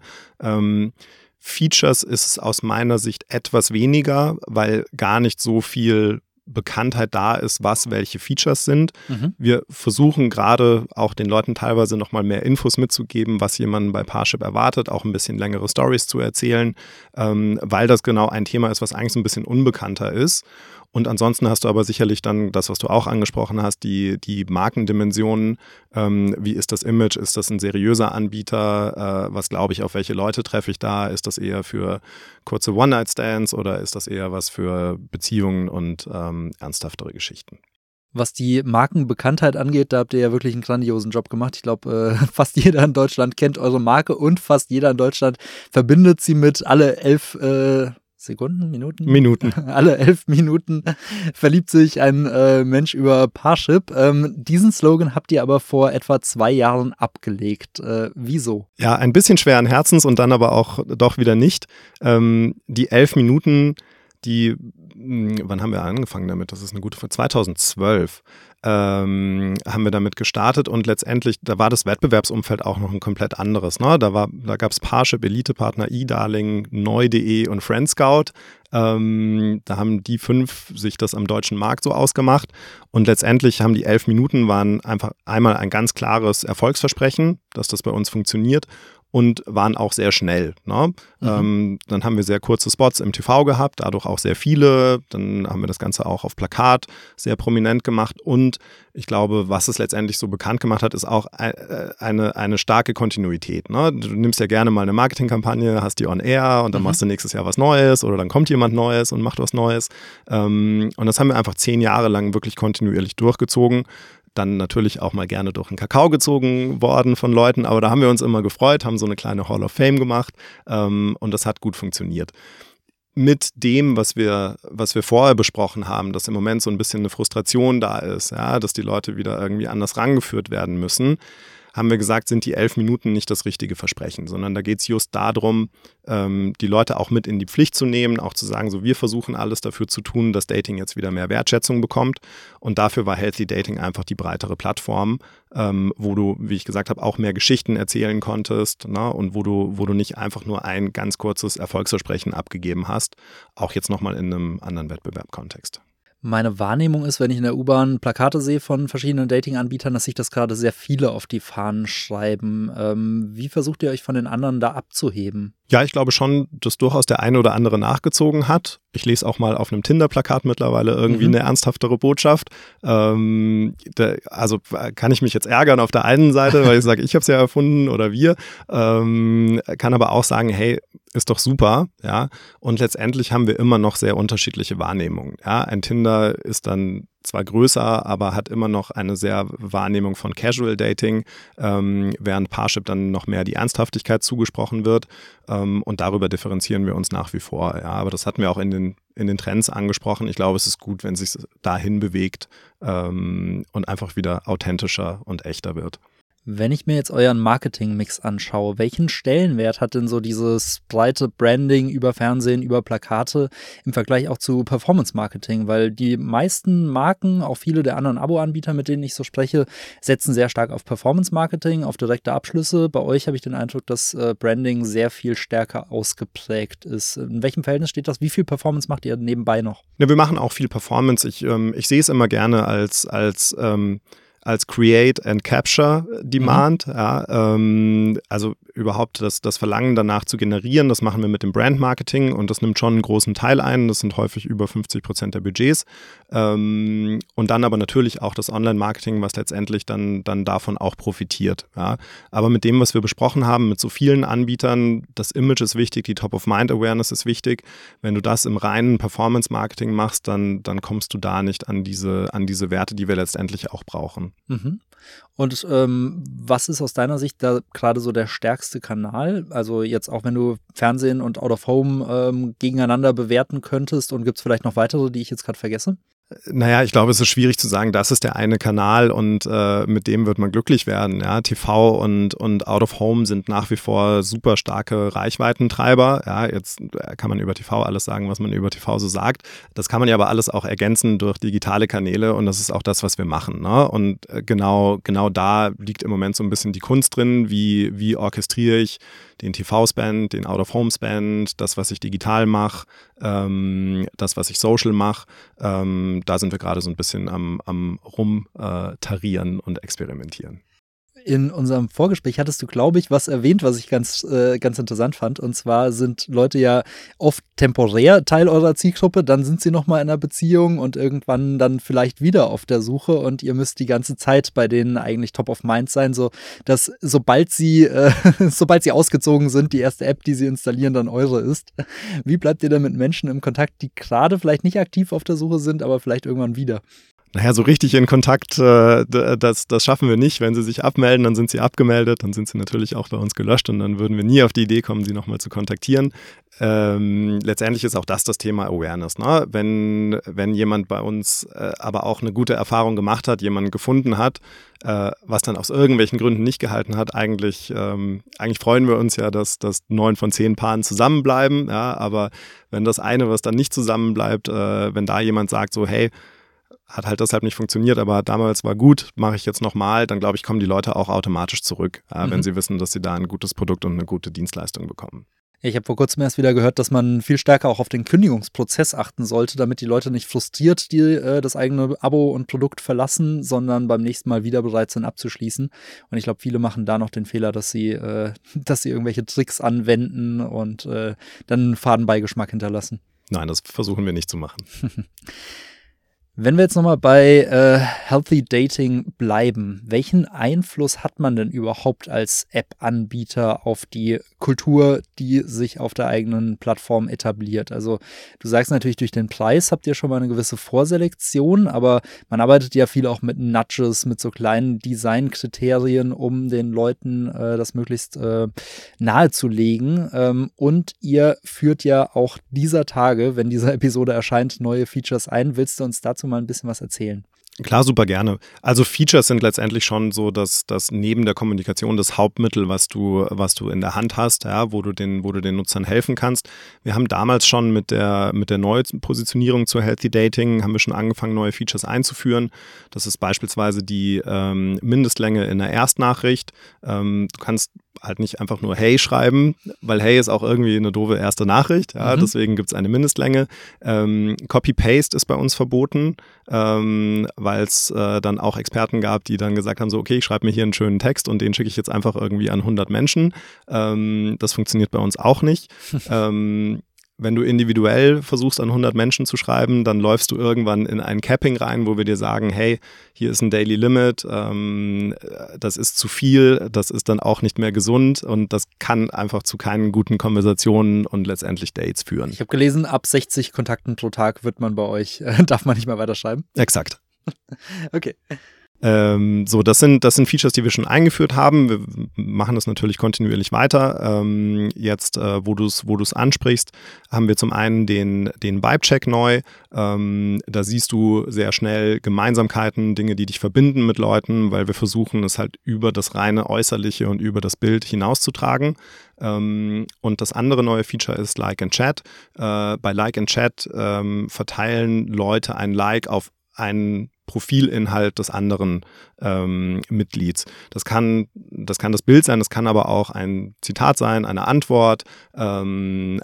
S1: Features ist es aus meiner Sicht etwas weniger, weil gar nicht so viel Bekanntheit da ist, was welche Features sind. Wir versuchen gerade auch den Leuten teilweise nochmal mehr Infos mitzugeben, was jemanden bei Parship erwartet, auch ein bisschen längere Stories zu erzählen, weil das genau ein Thema ist, was eigentlich so ein bisschen unbekannter ist. Und ansonsten hast du aber sicherlich dann das, was du auch angesprochen hast, die Markendimensionen. Wie ist das Image? Ist das ein seriöser Anbieter? Was glaube ich, auf welche Leute treffe ich da? Ist das eher für kurze One-Night-Stands oder ist das eher was für Beziehungen und ernsthaftere Geschichten?
S2: Was die Markenbekanntheit angeht, da habt ihr ja wirklich einen grandiosen Job gemacht. Ich glaube, fast jeder in Deutschland kennt eure Marke und fast jeder in Deutschland verbindet sie mit alle 11 Sekunden, Minuten? Alle 11 Minuten verliebt sich ein Mensch über Parship. Diesen Slogan habt ihr aber vor etwa 2 Jahren abgelegt. Wieso?
S1: Ja, ein bisschen schweren Herzens und dann aber auch doch wieder nicht. Die 11 Minuten, wann haben wir angefangen damit? Das ist eine gute Frage. 2012 haben wir damit gestartet und letztendlich, da war das Wettbewerbsumfeld auch noch ein komplett anderes. Ne? Da gab es Parship, Elite-Partner, eDarling, Neu.de und Friendscout. Da haben die 5 sich das am deutschen Markt so ausgemacht und letztendlich haben die 11 Minuten waren einfach einmal ein ganz klares Erfolgsversprechen, dass das bei uns funktioniert. Und waren auch sehr schnell. Ne? Dann haben wir sehr kurze Spots im TV gehabt, dadurch auch sehr viele. Dann haben wir das Ganze auch auf Plakat sehr prominent gemacht. Und ich glaube, was es letztendlich so bekannt gemacht hat, ist auch eine starke Kontinuität. Ne? Du nimmst ja gerne mal eine Marketingkampagne, hast die on air und dann machst du nächstes Jahr was Neues oder dann kommt jemand Neues und macht was Neues. Und das haben wir einfach 10 Jahre lang wirklich kontinuierlich durchgezogen. Dann natürlich auch mal gerne durch den Kakao gezogen worden von Leuten, aber da haben wir uns immer gefreut, haben so eine kleine Hall of Fame gemacht und das hat gut funktioniert. Mit dem, was wir vorher besprochen haben, dass im Moment so ein bisschen eine Frustration da ist, ja, dass die Leute wieder irgendwie anders rangeführt werden müssen, haben wir gesagt, sind die 11 Minuten nicht das richtige Versprechen, sondern da geht es just darum, die Leute auch mit in die Pflicht zu nehmen, auch zu sagen, so wir versuchen alles dafür zu tun, dass Dating jetzt wieder mehr Wertschätzung bekommt und dafür war Healthy Dating einfach die breitere Plattform, wo du, wie ich gesagt habe, auch mehr Geschichten erzählen konntest, ne? Und wo du nicht einfach nur ein ganz kurzes Erfolgsversprechen abgegeben hast, auch jetzt nochmal in einem anderen Wettbewerbskontext.
S2: Meine Wahrnehmung ist, wenn ich in der U-Bahn Plakate sehe von verschiedenen Dating-Anbietern, dass sich das gerade sehr viele auf die Fahnen schreiben. Wie versucht ihr euch von den anderen da abzuheben?
S1: Ja, ich glaube schon, dass durchaus der eine oder andere nachgezogen hat. Ich lese auch mal auf einem Tinder-Plakat mittlerweile irgendwie eine ernsthaftere Botschaft. Also kann ich mich jetzt ärgern auf der einen Seite, weil ich sage, ich habe es ja erfunden oder wir. Kann aber auch sagen, hey, ist doch super, ja. Und letztendlich haben wir immer noch sehr unterschiedliche Wahrnehmungen. Ja, ein Tinder ist dann zwar größer, aber hat immer noch eine sehr Wahrnehmung von Casual Dating, während Parship dann noch mehr die Ernsthaftigkeit zugesprochen wird. Und darüber differenzieren wir uns nach wie vor. Ja, aber das hatten wir auch in den Trends angesprochen. Ich glaube, es ist gut, wenn es sich dahin bewegt und einfach wieder authentischer und echter wird.
S2: Wenn ich mir jetzt euren Marketing-Mix anschaue, welchen Stellenwert hat denn so dieses breite Branding über Fernsehen, über Plakate im Vergleich auch zu Performance-Marketing? Weil die meisten Marken, auch viele der anderen Abo-Anbieter, mit denen ich so spreche, setzen sehr stark auf Performance-Marketing, auf direkte Abschlüsse. Bei euch habe ich den Eindruck, dass Branding sehr viel stärker ausgeprägt ist. In welchem Verhältnis steht das? Wie viel Performance macht ihr nebenbei noch?
S1: Ja, wir machen auch viel Performance. Ich sehe es immer gerne als Create and Capture Demand, ja, also überhaupt das Verlangen danach zu generieren, das machen wir mit dem Brand Marketing und das nimmt schon einen großen Teil ein, das sind häufig über 50% der Budgets und dann aber natürlich auch das Online-Marketing, was letztendlich dann davon auch profitiert, ja. Aber mit dem, was wir besprochen haben, mit so vielen Anbietern, das Image ist wichtig, die Top-of-Mind-Awareness ist wichtig, wenn du das im reinen Performance-Marketing machst, dann kommst du da nicht an diese Werte, die wir letztendlich auch brauchen.
S2: Und was ist aus deiner Sicht da gerade so der stärkste Kanal? Also jetzt auch wenn du Fernsehen und Out of Home gegeneinander bewerten könntest und gibt es vielleicht noch weitere, die ich jetzt gerade vergesse?
S1: Naja, ich glaube, es ist schwierig zu sagen, das ist der eine Kanal und mit dem wird man glücklich werden. Ja? TV und Out of Home sind nach wie vor super starke Reichweitentreiber. Ja? Jetzt kann man über TV alles sagen, was man über TV so sagt. Das kann man ja aber alles auch ergänzen durch digitale Kanäle und das ist auch das, was wir machen. Ne? Und genau da liegt im Moment so ein bisschen die Kunst drin, wie orchestriere ich den TV-Spend, den Out-of-Home-Spend, das, was ich digital mache, das, was ich social mache, da sind wir gerade so ein bisschen am Rumtarieren und experimentieren.
S2: In unserem Vorgespräch hattest du, glaube ich, was erwähnt, was ich ganz interessant fand. Und zwar sind Leute ja oft temporär Teil eurer Zielgruppe, dann sind sie nochmal in einer Beziehung und irgendwann dann vielleicht wieder auf der Suche und ihr müsst die ganze Zeit bei denen eigentlich top of mind sein, so dass sobald sie ausgezogen sind, die erste App, die sie installieren, dann eure ist. Wie bleibt ihr denn mit Menschen im Kontakt, die gerade vielleicht nicht aktiv auf der Suche sind, aber vielleicht irgendwann wieder?
S1: Naja, so richtig in Kontakt, das schaffen wir nicht. Wenn sie sich abmelden, dann sind sie abgemeldet, dann sind sie natürlich auch bei uns gelöscht und dann würden wir nie auf die Idee kommen, sie nochmal zu kontaktieren. Letztendlich ist auch das Thema Awareness. Ne? Wenn jemand bei uns aber auch eine gute Erfahrung gemacht hat, jemanden gefunden hat, was dann aus irgendwelchen Gründen nicht gehalten hat, eigentlich freuen wir uns ja, dass 9 von 10 Paaren zusammenbleiben. Ja? Aber wenn das eine, was dann nicht zusammenbleibt, wenn da jemand sagt so, hey, hat halt deshalb nicht funktioniert, aber damals war gut, mache ich jetzt nochmal, dann glaube ich, kommen die Leute auch automatisch zurück, wenn sie wissen, dass sie da ein gutes Produkt und eine gute Dienstleistung bekommen.
S2: Ich habe vor kurzem erst wieder gehört, dass man viel stärker auch auf den Kündigungsprozess achten sollte, damit die Leute nicht frustriert das eigene Abo und Produkt verlassen, sondern beim nächsten Mal wieder bereit sind abzuschließen. Und ich glaube, viele machen da noch den Fehler, dass sie irgendwelche Tricks anwenden und dann einen Fadenbeigeschmack hinterlassen.
S1: Nein, das versuchen wir nicht zu machen.
S2: Wenn wir jetzt nochmal bei Healthy Dating bleiben, welchen Einfluss hat man denn überhaupt als App-Anbieter auf die Kultur, die sich auf der eigenen Plattform etabliert? Also du sagst natürlich, durch den Preis habt ihr schon mal eine gewisse Vorselektion, aber man arbeitet ja viel auch mit Nudges, mit so kleinen Designkriterien, um den Leuten das möglichst nahezulegen. Und ihr führt ja auch dieser Tage, wenn diese Episode erscheint, neue Features ein. Willst du uns dazu mal ein bisschen was erzählen?
S1: Klar, super gerne. Also Features sind letztendlich schon so, dass neben der Kommunikation das Hauptmittel, was du in der Hand hast, ja, wo du den Nutzern helfen kannst. Wir haben damals schon mit der Neupositionierung zu Healthy Dating, haben wir schon angefangen, neue Features einzuführen. Das ist beispielsweise die Mindestlänge in der Erstnachricht. Du kannst halt nicht einfach nur Hey schreiben, weil Hey ist auch irgendwie eine doofe erste Nachricht. Ja, deswegen gibt es eine Mindestlänge. Copy-Paste ist bei uns verboten, weil es dann auch Experten gab, die dann gesagt haben, so okay, ich schreibe mir hier einen schönen Text und den schicke ich jetzt einfach irgendwie an 100 Menschen. Das funktioniert bei uns auch nicht. Wenn du individuell versuchst, an 100 Menschen zu schreiben, dann läufst du irgendwann in ein Capping rein, wo wir dir sagen, hey, hier ist ein Daily Limit, das ist zu viel, das ist dann auch nicht mehr gesund und das kann einfach zu keinen guten Konversationen und letztendlich Dates führen.
S2: Ich habe gelesen, ab 60 Kontakten pro Tag darf man nicht mehr weiterschreiben.
S1: Exakt.
S2: Okay.
S1: Das sind Features, die wir schon eingeführt haben. Wir machen das natürlich kontinuierlich weiter. Jetzt, wo du es ansprichst, haben wir zum einen den Vibe-Check neu. Da siehst du sehr schnell Gemeinsamkeiten, Dinge, die dich verbinden mit Leuten, weil wir versuchen, es halt über das reine Äußerliche und über das Bild hinauszutragen. Und das andere neue Feature ist Like and Chat. Bei Like and Chat verteilen Leute ein Like auf einen Profilinhalt des anderen Mitglieds. Das kann das Bild sein, das kann aber auch ein Zitat sein, eine Antwort, ein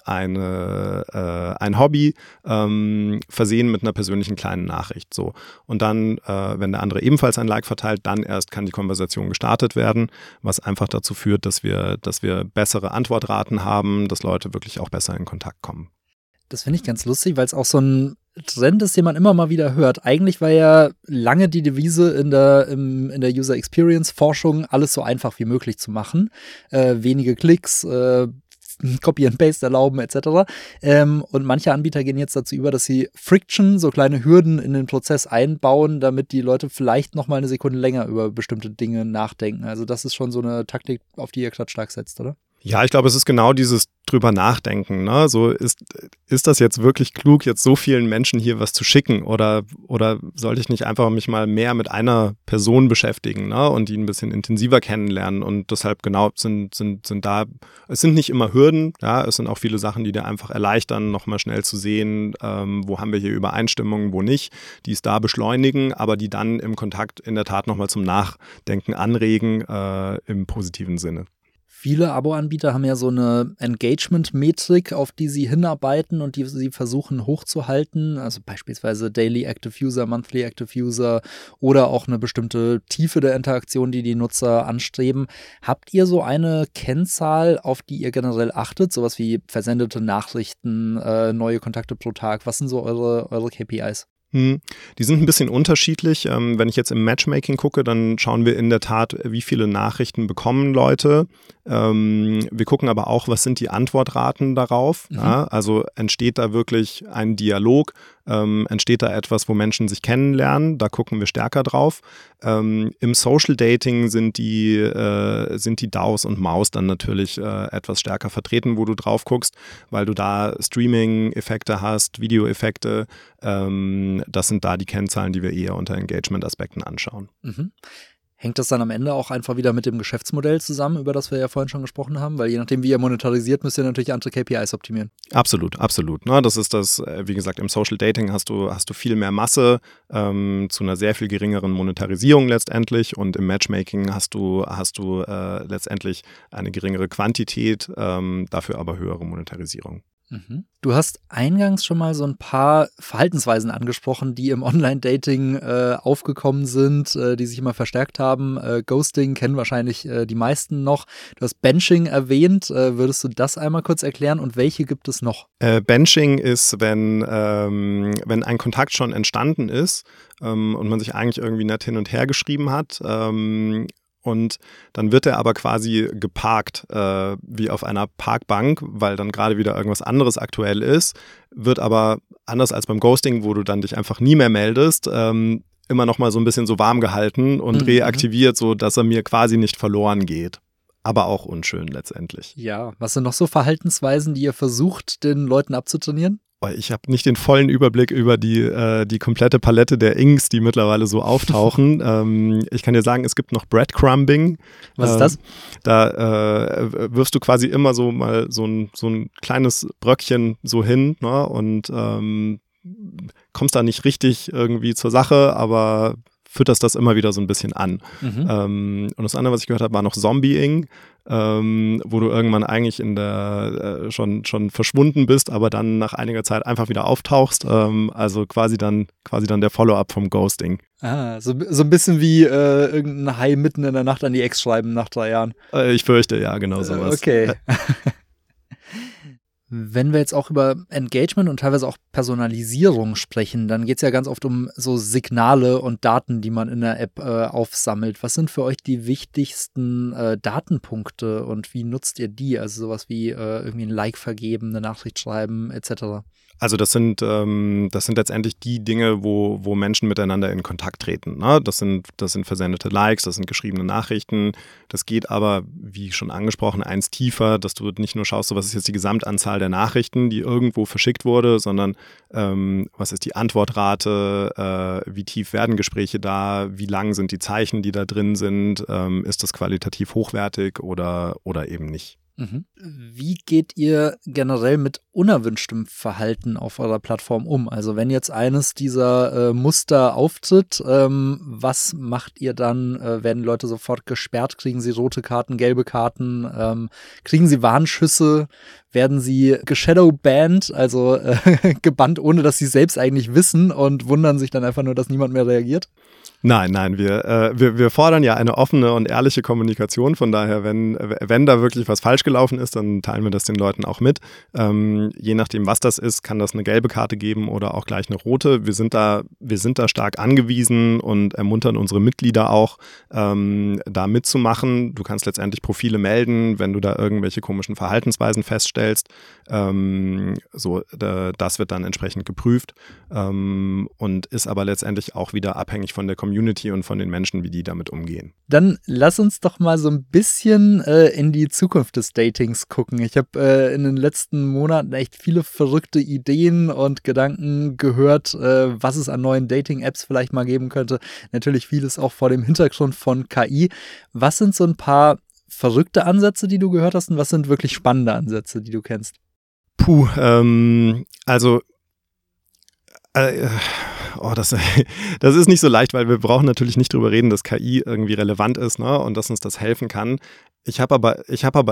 S1: Hobby, versehen mit einer persönlichen kleinen Nachricht. So. Und dann, wenn der andere ebenfalls ein Like verteilt, dann erst kann die Konversation gestartet werden, was einfach dazu führt, dass wir bessere Antwortraten haben, dass Leute wirklich auch besser in Kontakt kommen.
S2: Das finde ich ganz lustig, weil es auch so ein Trend ist, den man immer mal wieder hört. Eigentlich war ja lange die Devise in der User Experience Forschung, alles so einfach wie möglich zu machen. Wenige Klicks, Copy and Paste erlauben etc. Und manche Anbieter gehen jetzt dazu über, dass sie Friction, so kleine Hürden in den Prozess einbauen, damit die Leute vielleicht noch mal eine Sekunde länger über bestimmte Dinge nachdenken. Also das ist schon so eine Taktik, auf die ihr gerade stark setzt, oder?
S1: Ja, ich glaube, es ist genau dieses drüber nachdenken. Ne? So ist das jetzt wirklich klug, jetzt so vielen Menschen hier was zu schicken? Oder sollte ich nicht einfach mich mal mehr mit einer Person beschäftigen, ne? Und die ein bisschen intensiver kennenlernen? Und deshalb genau sind da, es sind nicht immer Hürden, ja, es sind auch viele Sachen, die dir einfach erleichtern, nochmal schnell zu sehen, wo haben wir hier Übereinstimmungen, wo nicht, die es da beschleunigen, aber die dann im Kontakt in der Tat nochmal zum Nachdenken anregen, im positiven Sinne.
S2: Viele Abo-Anbieter haben ja so eine Engagement-Metrik, auf die sie hinarbeiten und die sie versuchen hochzuhalten. Also beispielsweise Daily Active User, Monthly Active User oder auch eine bestimmte Tiefe der Interaktion, die die Nutzer anstreben. Habt ihr so eine Kennzahl, auf die ihr generell achtet? Sowas wie versendete Nachrichten, neue Kontakte pro Tag. Was sind so eure KPIs?
S1: Die sind ein bisschen unterschiedlich. Wenn ich jetzt im Matchmaking gucke, dann schauen wir in der Tat, wie viele Nachrichten bekommen Leute. Wir gucken aber auch, was sind die Antwortraten darauf. Ja, also entsteht da wirklich ein Dialog? Entsteht da etwas, wo Menschen sich kennenlernen? Da gucken wir stärker drauf. Im Social Dating sind die DAUs und MAUs dann natürlich etwas stärker vertreten, wo du drauf guckst, weil du da Streaming-Effekte hast, Video-Effekte. Das sind da die Kennzahlen, die wir eher unter Engagement-Aspekten anschauen.
S2: Hängt das dann am Ende auch einfach wieder mit dem Geschäftsmodell zusammen, über das wir ja vorhin schon gesprochen haben? Weil je nachdem, wie ihr monetarisiert, müsst ihr natürlich andere KPIs optimieren.
S1: Absolut. Ne, das ist das, wie gesagt, im Social Dating hast du viel mehr Masse zu einer sehr viel geringeren Monetarisierung letztendlich, und im Matchmaking hast du letztendlich eine geringere Quantität, dafür aber höhere Monetarisierung.
S2: Du hast eingangs schon mal so ein paar Verhaltensweisen angesprochen, die im Online-Dating aufgekommen sind, die sich immer verstärkt haben. Ghosting kennen wahrscheinlich die meisten noch. Du hast Benching erwähnt. Würdest du das einmal kurz erklären und welche gibt es noch?
S1: Benching ist, wenn ein Kontakt schon entstanden ist und man sich eigentlich irgendwie nett hin und her geschrieben hat, und dann wird er aber quasi geparkt, wie auf einer Parkbank, weil dann gerade wieder irgendwas anderes aktuell ist, wird aber anders als beim Ghosting, wo du dann dich einfach nie mehr meldest, immer noch mal so ein bisschen so warm gehalten und reaktiviert, so dass er mir quasi nicht verloren geht. Aber auch unschön letztendlich.
S2: Ja, was sind noch so Verhaltensweisen, die ihr versucht, den Leuten abzutrainieren?
S1: Ich habe nicht den vollen Überblick über die komplette Palette der Inks, die mittlerweile so auftauchen. Ich kann dir sagen, es gibt noch Breadcrumbing.
S2: Was ist das?
S1: Da wirfst du quasi immer so mal so ein kleines Bröckchen so hin, ne, und kommst da nicht richtig irgendwie zur Sache, aber fütterst das immer wieder so ein bisschen an. Und das andere, was ich gehört habe, war noch Zombieing, wo du irgendwann eigentlich in der schon verschwunden bist, aber dann nach einiger Zeit einfach wieder auftauchst. Also quasi dann der Follow-up vom Ghosting.
S2: So ein bisschen wie irgendein Hai mitten in der Nacht an die Ex schreiben nach 3 Jahren.
S1: Ich fürchte, ja, genau sowas.
S2: Okay. Wenn wir jetzt auch über Engagement und teilweise auch Personalisierung sprechen, dann geht es ja ganz oft um so Signale und Daten, die man in der App aufsammelt. Was sind für euch die wichtigsten Datenpunkte und wie nutzt ihr die? Also sowas wie irgendwie ein Like vergeben, eine Nachricht schreiben etc.
S1: Also das sind letztendlich die Dinge, wo Menschen miteinander in Kontakt treten. Ne? Das sind versendete Likes, das sind geschriebene Nachrichten. Das geht aber, wie schon angesprochen, eins tiefer, dass du nicht nur schaust, so, was ist jetzt die Gesamtanzahl der Nachrichten, die irgendwo verschickt wurde, sondern was ist die Antwortrate, wie tief werden Gespräche da, wie lang sind die Zeichen, die da drin sind, ist das qualitativ hochwertig oder eben nicht.
S2: Wie geht ihr generell mit unerwünschtem Verhalten auf eurer Plattform um? Also wenn jetzt eines dieser Muster auftritt, was macht ihr dann? Werden Leute sofort gesperrt? Kriegen sie rote Karten, gelbe Karten? Kriegen sie Warnschüsse? Werden sie geshadowbanned, also gebannt, ohne dass sie es selbst eigentlich wissen und wundern sich dann einfach nur, dass niemand mehr reagiert?
S1: Nein, wir fordern ja eine offene und ehrliche Kommunikation. Von daher, wenn da wirklich was falsch gelaufen ist, dann teilen wir das den Leuten auch mit. Je nachdem, was das ist, kann das eine gelbe Karte geben oder auch gleich eine rote. Wir sind da stark angewiesen und ermuntern unsere Mitglieder auch, da mitzumachen. Du kannst letztendlich Profile melden, wenn du da irgendwelche komischen Verhaltensweisen feststellst. Das wird dann entsprechend geprüft und ist aber letztendlich auch wieder abhängig von der Community und von den Menschen, wie die damit umgehen.
S2: Dann lass uns doch mal so ein bisschen in die Zukunft des Datings gucken. Ich habe in den letzten Monaten echt viele verrückte Ideen und Gedanken gehört, was es an neuen Dating-Apps vielleicht mal geben könnte. Natürlich vieles auch vor dem Hintergrund von KI. Was sind so ein paar verrückte Ansätze, die du gehört hast, und was sind wirklich spannende Ansätze, die du kennst?
S1: das ist nicht so leicht, weil wir brauchen natürlich nicht drüber reden, dass KI irgendwie relevant ist, ne, und dass uns das helfen kann. Ich habe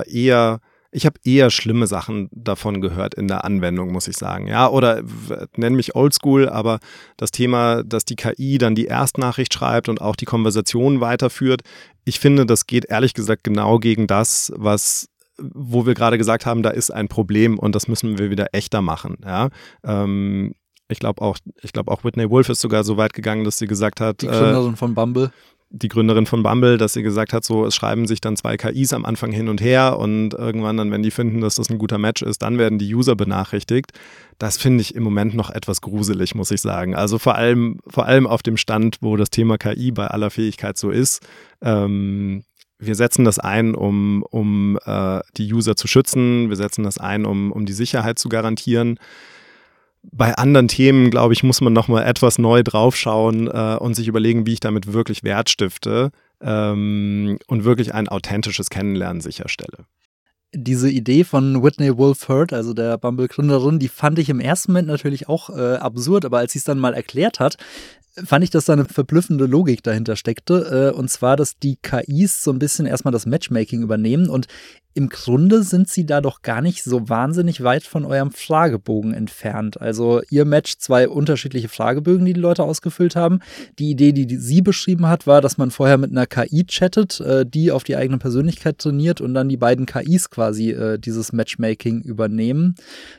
S1: eher schlimme Sachen davon gehört in der Anwendung, muss ich sagen. Ja, oder nenn mich oldschool, aber das Thema, dass die KI dann die Erstnachricht schreibt und auch die Konversation weiterführt, ich finde, das geht ehrlich gesagt genau gegen das, wo wir gerade gesagt haben, da ist ein Problem und das müssen wir wieder echter machen. Ja? Ich glaube auch Whitney Wolf ist sogar so weit gegangen, dass sie gesagt hat,
S2: die Gründerin von Bumble.
S1: Die Gründerin von Bumble, dass sie gesagt hat, so, es schreiben sich dann 2 KIs am Anfang hin und her und irgendwann dann, wenn die finden, dass das ein guter Match ist, dann werden die User benachrichtigt. Das finde ich im Moment noch etwas gruselig, muss ich sagen. Also vor allem auf dem Stand, wo das Thema KI bei aller Fähigkeit so ist. Wir setzen das ein, um die User zu schützen. Wir setzen das ein, um die Sicherheit zu garantieren. Bei anderen Themen, glaube ich, muss man nochmal etwas neu draufschauen und sich überlegen, wie ich damit wirklich Wert stifte und wirklich ein authentisches Kennenlernen sicherstelle.
S2: Diese Idee von Whitney Wolf Herd, also der Bumble-Gründerin, die fand ich im ersten Moment natürlich auch absurd, aber als sie es dann mal erklärt hat, fand ich, dass da eine verblüffende Logik dahinter steckte. Und zwar, dass die KIs so ein bisschen erstmal das Matchmaking übernehmen und im Grunde sind sie da doch gar nicht so wahnsinnig weit von eurem Fragebogen entfernt. Also ihr matcht 2 unterschiedliche Fragebögen, die Leute ausgefüllt haben. Die Idee, die sie beschrieben hat, war, dass man vorher mit einer KI chattet, die auf die eigene Persönlichkeit trainiert und dann die beiden KIs quasi dieses Matchmaking übernehmen.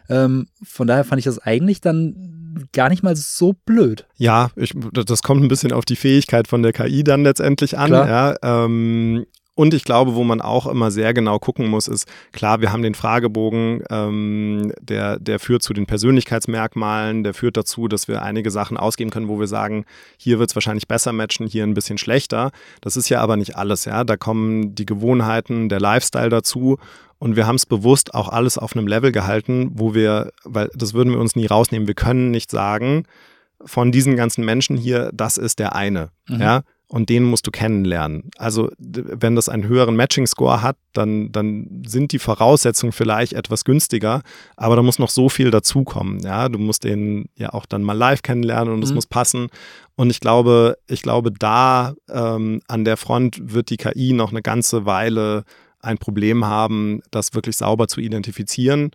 S2: Von daher fand ich das eigentlich dann gar nicht mal so blöd.
S1: Ja, das kommt ein bisschen auf die Fähigkeit von der KI dann letztendlich an.
S2: Klar.
S1: Ja, und ich glaube, wo man auch immer sehr genau gucken muss, ist, klar, wir haben den Fragebogen, der führt zu den Persönlichkeitsmerkmalen, der führt dazu, dass wir einige Sachen ausgeben können, wo wir sagen, hier wird es wahrscheinlich besser matchen, hier ein bisschen schlechter. Das ist ja aber nicht alles, ja. Da kommen die Gewohnheiten, der Lifestyle dazu. Und wir haben es bewusst auch alles auf einem Level gehalten, weil das würden wir uns nie rausnehmen. Wir können nicht sagen, von diesen ganzen Menschen hier, das ist der eine, ja. Und den musst du kennenlernen. Also wenn das einen höheren Matching-Score hat, dann sind die Voraussetzungen vielleicht etwas günstiger, aber da muss noch so viel dazukommen. Ja? Du musst den ja auch dann mal live kennenlernen und es muss passen. Und ich glaube, da an der Front wird die KI noch eine ganze Weile ein Problem haben, das wirklich sauber zu identifizieren.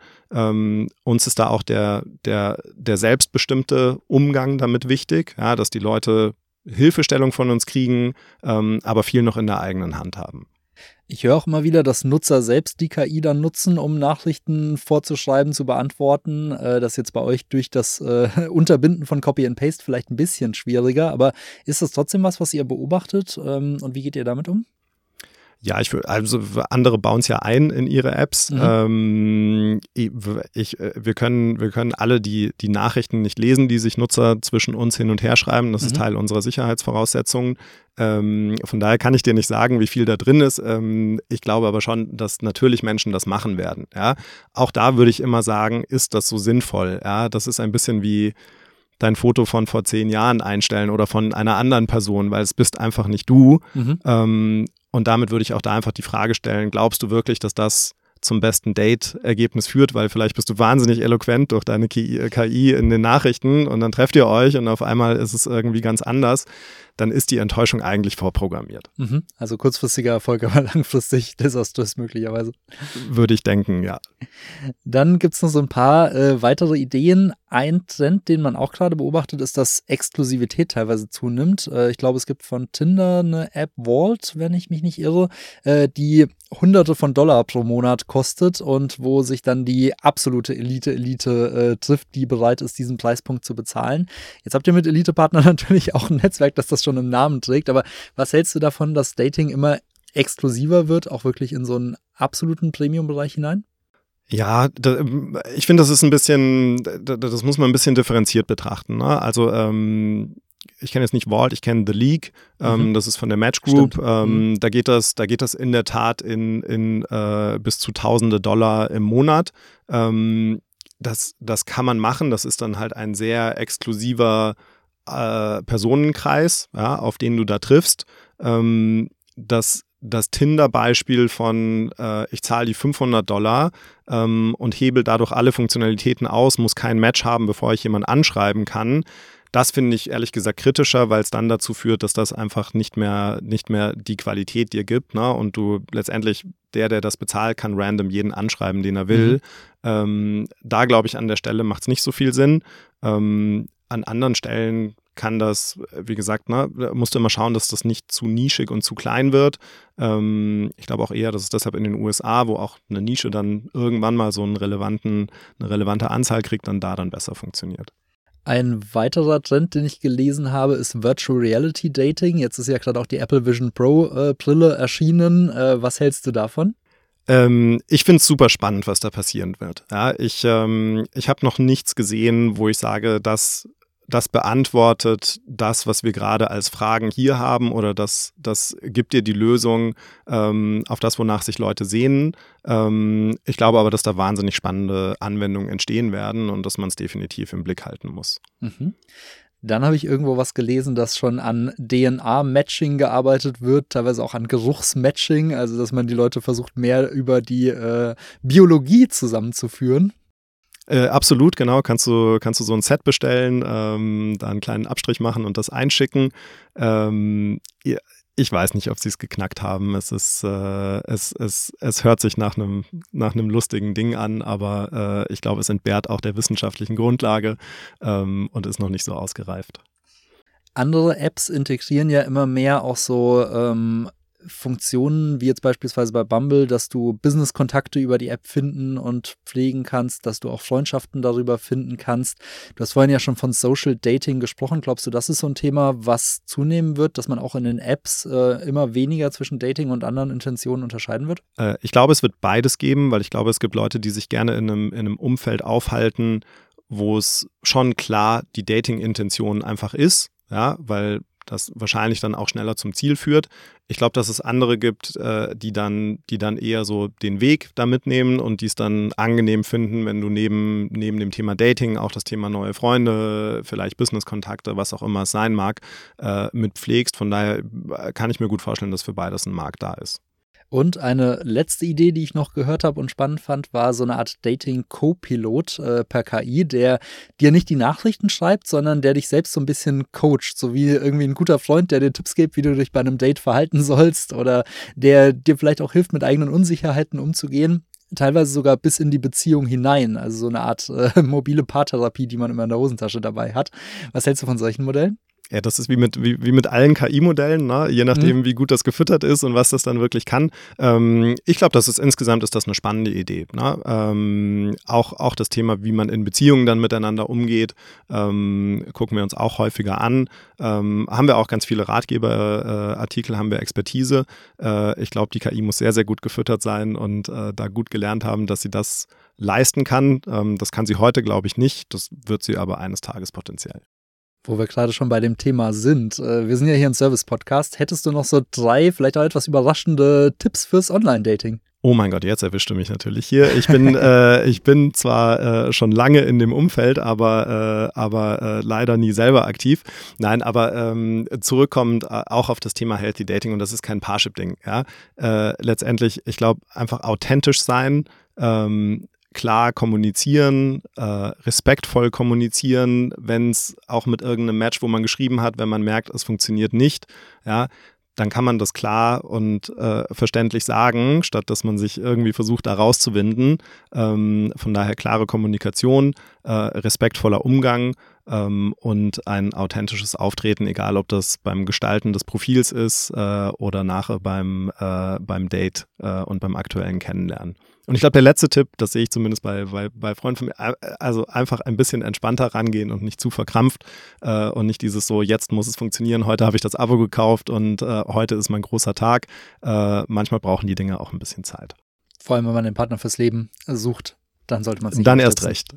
S1: Uns ist da auch der selbstbestimmte Umgang damit wichtig, ja, dass die Leute Hilfestellung von uns kriegen, aber viel noch in der eigenen Hand haben.
S2: Ich höre auch immer wieder, dass Nutzer selbst die KI dann nutzen, um Nachrichten vorzuschreiben, zu beantworten. Das ist jetzt bei euch durch das Unterbinden von Copy and Paste vielleicht ein bisschen schwieriger, aber ist das trotzdem was ihr beobachtet und wie geht ihr damit um?
S1: Ja, andere bauen es ja ein in ihre Apps. Wir können alle die Nachrichten nicht lesen, die sich Nutzer zwischen uns hin und her schreiben. Das ist Teil unserer Sicherheitsvoraussetzungen. Von daher kann ich dir nicht sagen, wie viel da drin ist. Ich glaube aber schon, dass natürlich Menschen das machen werden. Ja? Auch da würde ich immer sagen, ist das so sinnvoll? Ja? Das ist ein bisschen wie dein Foto von vor 10 Jahren einstellen oder von einer anderen Person, weil es bist einfach nicht du. Und damit würde ich auch da einfach die Frage stellen, glaubst du wirklich, dass das zum besten Date-Ergebnis führt? Weil vielleicht bist du wahnsinnig eloquent durch deine KI in den Nachrichten und dann trefft ihr euch und auf einmal ist es irgendwie ganz anders. Dann ist die Enttäuschung eigentlich vorprogrammiert.
S2: Also kurzfristiger Erfolg, aber langfristig desaströs möglicherweise.
S1: Würde ich denken, ja.
S2: Dann gibt es noch so ein paar weitere Ideen. Ein Trend, den man auch gerade beobachtet, ist, dass Exklusivität teilweise zunimmt. Ich glaube, es gibt von Tinder eine App Vault, wenn ich mich nicht irre, die Hunderte von Dollar pro Monat kostet und wo sich dann die absolute Elite trifft, die bereit ist, diesen Preispunkt zu bezahlen. Jetzt habt ihr mit Elite-Partnern natürlich auch ein Netzwerk, das das schon im Namen trägt, aber was hältst du davon, dass Dating immer exklusiver wird, auch wirklich in so einen absoluten Premium-Bereich hinein?
S1: Ja, ich finde, das ist das muss man ein bisschen differenziert betrachten. Ne? Also ich kenne jetzt nicht Vault, ich kenne The League, das ist von der Match Group. Da geht das in der Tat in bis zu Tausende Dollar im Monat. Das kann man machen, das ist dann halt ein sehr exklusiver Personenkreis, ja, auf den du da triffst. Das Tinder-Beispiel von ich zahle die $500 und hebel dadurch alle Funktionalitäten aus, muss kein Match haben, bevor ich jemanden anschreiben kann. Das finde ich ehrlich gesagt kritischer, weil es dann dazu führt, dass das einfach nicht mehr die Qualität dir gibt, ne? Und du letztendlich, der das bezahlt, kann random jeden anschreiben, den er will. Da glaube ich, an der Stelle macht es nicht so viel Sinn. An anderen Stellen kann das, wie gesagt, ne, musst du immer schauen, dass das nicht zu nischig und zu klein wird. Ich glaube auch eher, dass es deshalb in den USA, wo auch eine Nische dann irgendwann mal so eine relevante Anzahl kriegt, dann besser funktioniert.
S2: Ein weiterer Trend, den ich gelesen habe, ist Virtual Reality Dating. Jetzt ist ja gerade auch die Apple Vision Pro Brille erschienen. Was hältst du davon?
S1: Ich finde es super spannend, was da passieren wird. Ja, ich habe noch nichts gesehen, wo ich sage, das beantwortet das, was wir gerade als Fragen hier haben, oder das gibt dir die Lösung auf das, wonach sich Leute sehnen. Ich glaube aber, dass da wahnsinnig spannende Anwendungen entstehen werden und dass man es definitiv im Blick halten muss.
S2: Mhm. Dann habe ich irgendwo was gelesen, dass schon an DNA-Matching gearbeitet wird, teilweise auch an Geruchsmatching, also dass man die Leute versucht, mehr über die Biologie zusammenzuführen.
S1: Absolut, genau. Kannst du so ein Set bestellen, da einen kleinen Abstrich machen und das einschicken. Ich weiß nicht, ob sie es geknackt haben. Es hört sich nach einem lustigen Ding an, aber ich glaube, es entbehrt auch der wissenschaftlichen Grundlage und ist noch nicht so ausgereift.
S2: Andere Apps integrieren ja immer mehr auch so Funktionen, wie jetzt beispielsweise bei Bumble, dass du Business-Kontakte über die App finden und pflegen kannst, dass du auch Freundschaften darüber finden kannst. Du hast vorhin ja schon von Social Dating gesprochen. Glaubst du, das ist so ein Thema, was zunehmen wird, dass man auch in den Apps immer weniger zwischen Dating und anderen Intentionen unterscheiden wird?
S1: Ich glaube, es wird beides geben, weil ich glaube, es gibt Leute, die sich gerne in einem Umfeld aufhalten, wo es schon klar die Dating-Intention einfach ist, ja, weil das wahrscheinlich dann auch schneller zum Ziel führt. Ich glaube, dass es andere gibt, die dann eher so den Weg da mitnehmen und die es dann angenehm finden, wenn du neben dem Thema Dating auch das Thema neue Freunde, vielleicht Business-Kontakte, was auch immer es sein mag, mitpflegst. Von daher kann ich mir gut vorstellen, dass für beides ein Markt da ist.
S2: Und eine letzte Idee, die ich noch gehört habe und spannend fand, war so eine Art Dating-Co-Pilot per KI, der dir nicht die Nachrichten schreibt, sondern der dich selbst so ein bisschen coacht, so wie irgendwie ein guter Freund, der dir Tipps gibt, wie du dich bei einem Date verhalten sollst oder der dir vielleicht auch hilft, mit eigenen Unsicherheiten umzugehen. Teilweise sogar bis in die Beziehung hinein, also so eine Art mobile Paartherapie, die man immer in der Hosentasche dabei hat. Was hältst du von solchen Modellen?
S1: Ja, das ist wie mit allen KI-Modellen, ne? Je nachdem, wie gut das gefüttert ist und was das dann wirklich kann. Ich glaube, insgesamt ist das eine spannende Idee. Ne? Auch das Thema, wie man in Beziehungen dann miteinander umgeht, gucken wir uns auch häufiger an. Haben wir auch ganz viele Ratgeberartikel, haben wir Expertise. Ich glaube, die KI muss sehr, sehr gut gefüttert sein und da gut gelernt haben, dass sie das leisten kann. Das kann sie heute, glaube ich, nicht. Das wird sie aber eines Tages potenziell.
S2: Wo wir gerade schon bei dem Thema sind. Wir sind ja hier ein Service-Podcast. Hättest du noch so 3, vielleicht auch etwas überraschende Tipps fürs Online-Dating?
S1: Oh mein Gott, jetzt erwischte mich natürlich hier. Ich bin zwar schon lange in dem Umfeld, aber leider nie selber aktiv. Nein, aber zurückkommend auch auf das Thema Healthy Dating, und das ist kein Parship-Ding. Ja? Letztendlich, ich glaube, einfach authentisch sein, klar kommunizieren, respektvoll kommunizieren, wenn es auch mit irgendeinem Match, wo man geschrieben hat, wenn man merkt, es funktioniert nicht, ja, dann kann man das klar und verständlich sagen, statt dass man sich irgendwie versucht, da rauszuwinden. Von daher klare Kommunikation, respektvoller Umgang und ein authentisches Auftreten, egal ob das beim Gestalten des Profils ist oder nachher beim Date und beim aktuellen Kennenlernen. Und ich glaube, der letzte Tipp, das sehe ich zumindest bei Freunden von mir, also einfach ein bisschen entspannter rangehen und nicht zu verkrampft und nicht dieses so, jetzt muss es funktionieren, heute habe ich das Abo gekauft und heute ist mein großer Tag. Manchmal brauchen die Dinge auch ein bisschen Zeit.
S2: Vor allem, wenn man den Partner fürs Leben sucht, dann sollte man es nicht
S1: dann erst recht.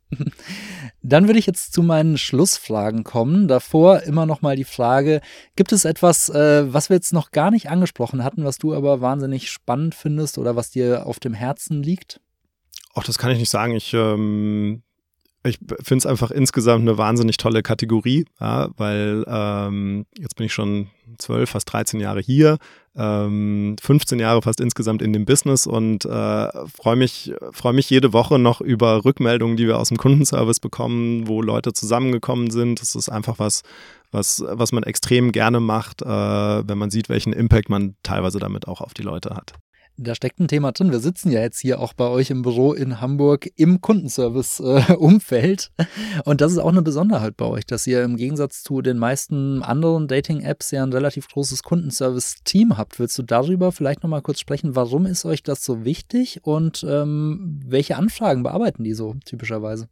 S2: Dann würde ich jetzt zu meinen Schlussfragen kommen. Davor immer noch mal die Frage, gibt es etwas, was wir jetzt noch gar nicht angesprochen hatten, was du aber wahnsinnig spannend findest oder was dir auf dem Herzen liegt?
S1: Ach, das kann ich nicht sagen. Ich finde es einfach insgesamt eine wahnsinnig tolle Kategorie, ja, weil jetzt bin ich schon 12, fast 13 Jahre hier, 15 Jahre fast insgesamt in dem Business und freue mich jede Woche noch über Rückmeldungen, die wir aus dem Kundenservice bekommen, wo Leute zusammengekommen sind. Das ist einfach was man extrem gerne macht, wenn man sieht, welchen Impact man teilweise damit auch auf die Leute hat.
S2: Da steckt ein Thema drin. Wir sitzen ja jetzt hier auch bei euch im Büro in Hamburg im Kundenservice-Umfeld. Und das ist auch eine Besonderheit bei euch, dass ihr im Gegensatz zu den meisten anderen Dating-Apps ja ein relativ großes Kundenservice-Team habt. Willst du darüber vielleicht nochmal kurz sprechen? Warum ist euch das so wichtig und welche Anfragen bearbeiten die so typischerweise?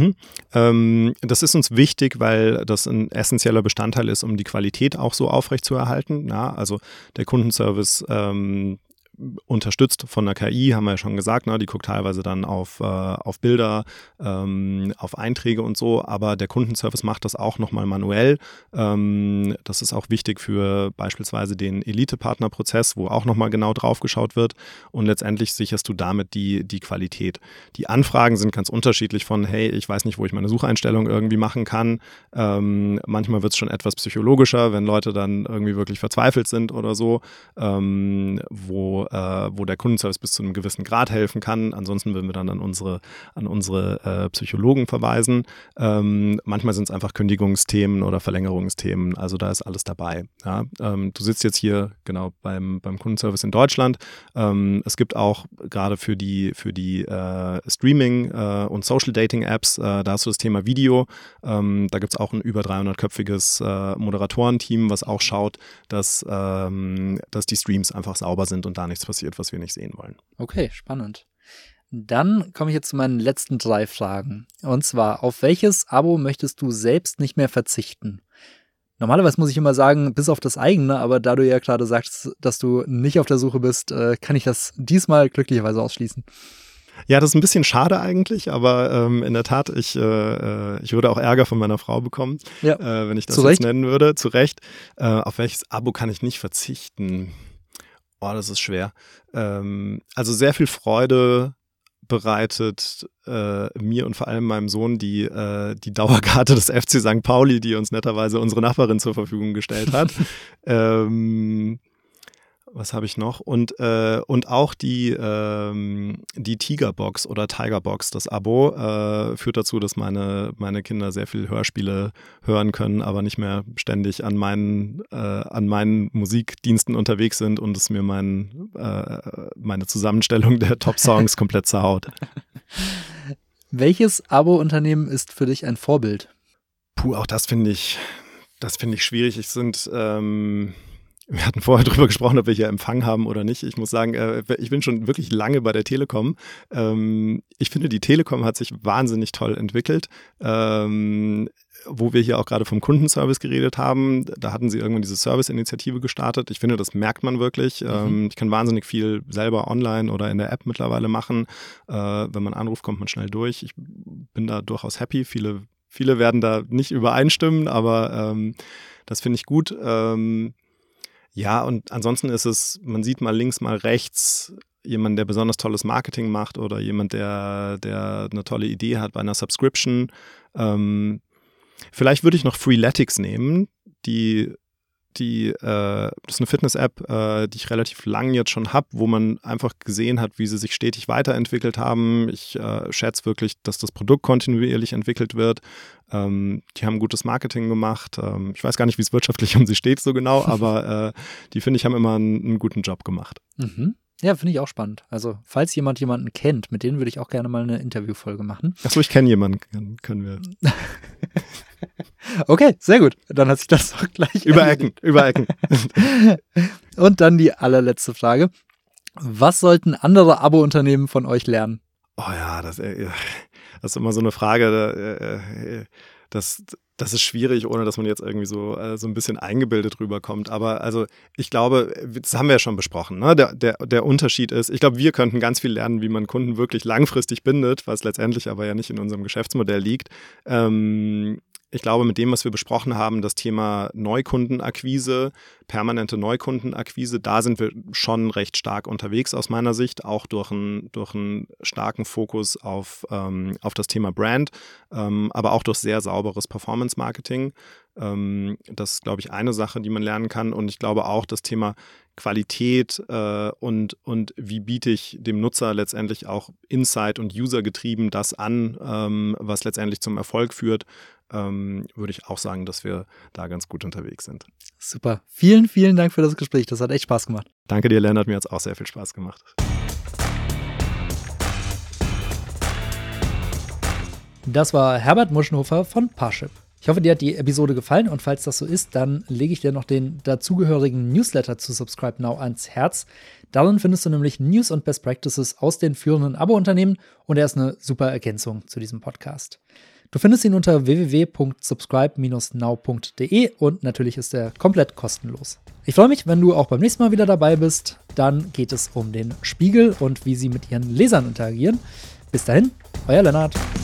S1: Das ist uns wichtig, weil das ein essentieller Bestandteil ist, um die Qualität auch so aufrechtzuerhalten. Ja, also der Kundenservice unterstützt von der KI, haben wir ja schon gesagt, ne? Die guckt teilweise dann auf Bilder, auf Einträge und so, aber der Kundenservice macht das auch nochmal manuell. Das ist auch wichtig für beispielsweise den Elite-Partner-Prozess, wo auch nochmal genau drauf geschaut wird und letztendlich sicherst du damit die Qualität. Die Anfragen sind ganz unterschiedlich von, hey, ich weiß nicht, wo ich meine Sucheinstellung irgendwie machen kann. Manchmal wird es schon etwas psychologischer, wenn Leute dann irgendwie wirklich verzweifelt sind oder so, wo der Kundenservice bis zu einem gewissen Grad helfen kann. Ansonsten würden wir dann an unsere Psychologen verweisen. Manchmal sind es einfach Kündigungsthemen oder Verlängerungsthemen. Also da ist alles dabei. Ja? Du sitzt jetzt hier genau beim Kundenservice in Deutschland. Es gibt auch gerade für die Streaming- und Social-Dating-Apps, da hast du das Thema Video. Da gibt es auch ein über 300-köpfiges Moderatorenteam, was auch schaut, dass die Streams einfach sauber sind und da nichts passiert, was wir nicht sehen wollen.
S2: Okay, spannend. Dann komme ich jetzt zu meinen letzten 3 Fragen. Und zwar, auf welches Abo möchtest du selbst nicht mehr verzichten? Normalerweise muss ich immer sagen, bis auf das eigene, aber da du ja gerade sagst, dass du nicht auf der Suche bist, kann ich das diesmal glücklicherweise ausschließen.
S1: Ja, das ist ein bisschen schade eigentlich, aber in der Tat, ich würde auch Ärger von meiner Frau bekommen, wenn ich das jetzt nennen würde. Zu Recht. Auf welches Abo kann ich nicht verzichten? Oh, das ist schwer. Also sehr viel Freude bereitet mir und vor allem meinem Sohn die Dauerkarte des FC St. Pauli, die uns netterweise unsere Nachbarin zur Verfügung gestellt hat. Was habe ich noch? Und auch die Tigerbox oder Tigerbox, das Abo, führt dazu, dass meine Kinder sehr viel Hörspiele hören können, aber nicht mehr ständig an meinen Musikdiensten unterwegs sind und es mir meine Zusammenstellung der Top-Songs komplett zerhaut.
S2: Welches Abo-Unternehmen ist für dich ein Vorbild?
S1: Puh, auch das finde ich schwierig. Wir hatten vorher drüber gesprochen, ob wir hier Empfang haben oder nicht. Ich muss sagen, ich bin schon wirklich lange bei der Telekom. Ich finde, die Telekom hat sich wahnsinnig toll entwickelt. Wo wir hier auch gerade vom Kundenservice geredet haben, da hatten sie irgendwann diese Service-Initiative gestartet. Ich finde, das merkt man wirklich. Ich kann wahnsinnig viel selber online oder in der App mittlerweile machen. Wenn man anruft, kommt man schnell durch. Ich bin da durchaus happy. Viele werden da nicht übereinstimmen, aber das finde ich gut. Ja, und ansonsten ist es, man sieht mal links, mal rechts jemand, der besonders tolles Marketing macht oder jemand, der eine tolle Idee hat bei einer Subscription. Vielleicht würde ich noch Freeletics nehmen, das ist eine Fitness-App, die ich relativ lang jetzt schon habe, wo man einfach gesehen hat, wie sie sich stetig weiterentwickelt haben. Ich schätze wirklich, dass das Produkt kontinuierlich entwickelt wird. Die haben gutes Marketing gemacht. Ich weiß gar nicht, wie es wirtschaftlich um sie steht so genau, aber die, finde ich, haben immer einen guten Job gemacht.
S2: Mhm. Ja, finde ich auch spannend. Also, falls jemanden kennt, mit denen würde ich auch gerne mal eine Interviewfolge machen.
S1: Achso, ich kenne jemanden, können wir.
S2: Okay, sehr gut. Dann hat sich das doch gleich
S1: Über Ecken.
S2: Und dann die allerletzte Frage. Was sollten andere Abo-Unternehmen von euch lernen?
S1: Oh ja, das ist immer so eine Frage, das ist schwierig, ohne dass man jetzt irgendwie so ein bisschen eingebildet rüberkommt. Aber also ich glaube, das haben wir ja schon besprochen, ne? Der Unterschied ist, ich glaube, wir könnten ganz viel lernen, wie man Kunden wirklich langfristig bindet, was letztendlich aber ja nicht in unserem Geschäftsmodell liegt. Ich glaube, mit dem, was wir besprochen haben, das Thema Neukundenakquise, permanente Neukundenakquise, da sind wir schon recht stark unterwegs aus meiner Sicht, auch durch einen starken Fokus auf das Thema Brand, aber auch durch sehr sauberes Performance-Marketing. Das ist, glaube ich, eine Sache, die man lernen kann. Und ich glaube auch das Thema Qualität und wie biete ich dem Nutzer letztendlich auch Insight- und User-getrieben das an, was letztendlich zum Erfolg führt, würde ich auch sagen, dass wir da ganz gut unterwegs sind.
S2: Super. Vielen, vielen Dank für das Gespräch. Das hat echt Spaß gemacht.
S1: Danke dir, Lennart. Mir hat es auch sehr viel Spaß gemacht.
S2: Das war Herbert Muschenhofer von Parship. Ich hoffe, dir hat die Episode gefallen und falls das so ist, dann lege ich dir noch den dazugehörigen Newsletter zu Subscribe Now ans Herz. Darin findest du nämlich News und Best Practices aus den führenden Abo-Unternehmen und er ist eine super Ergänzung zu diesem Podcast. Du findest ihn unter www.subscribe-now.de und natürlich ist er komplett kostenlos. Ich freue mich, wenn du auch beim nächsten Mal wieder dabei bist. Dann geht es um den Spiegel und wie sie mit ihren Lesern interagieren. Bis dahin, euer Lennart.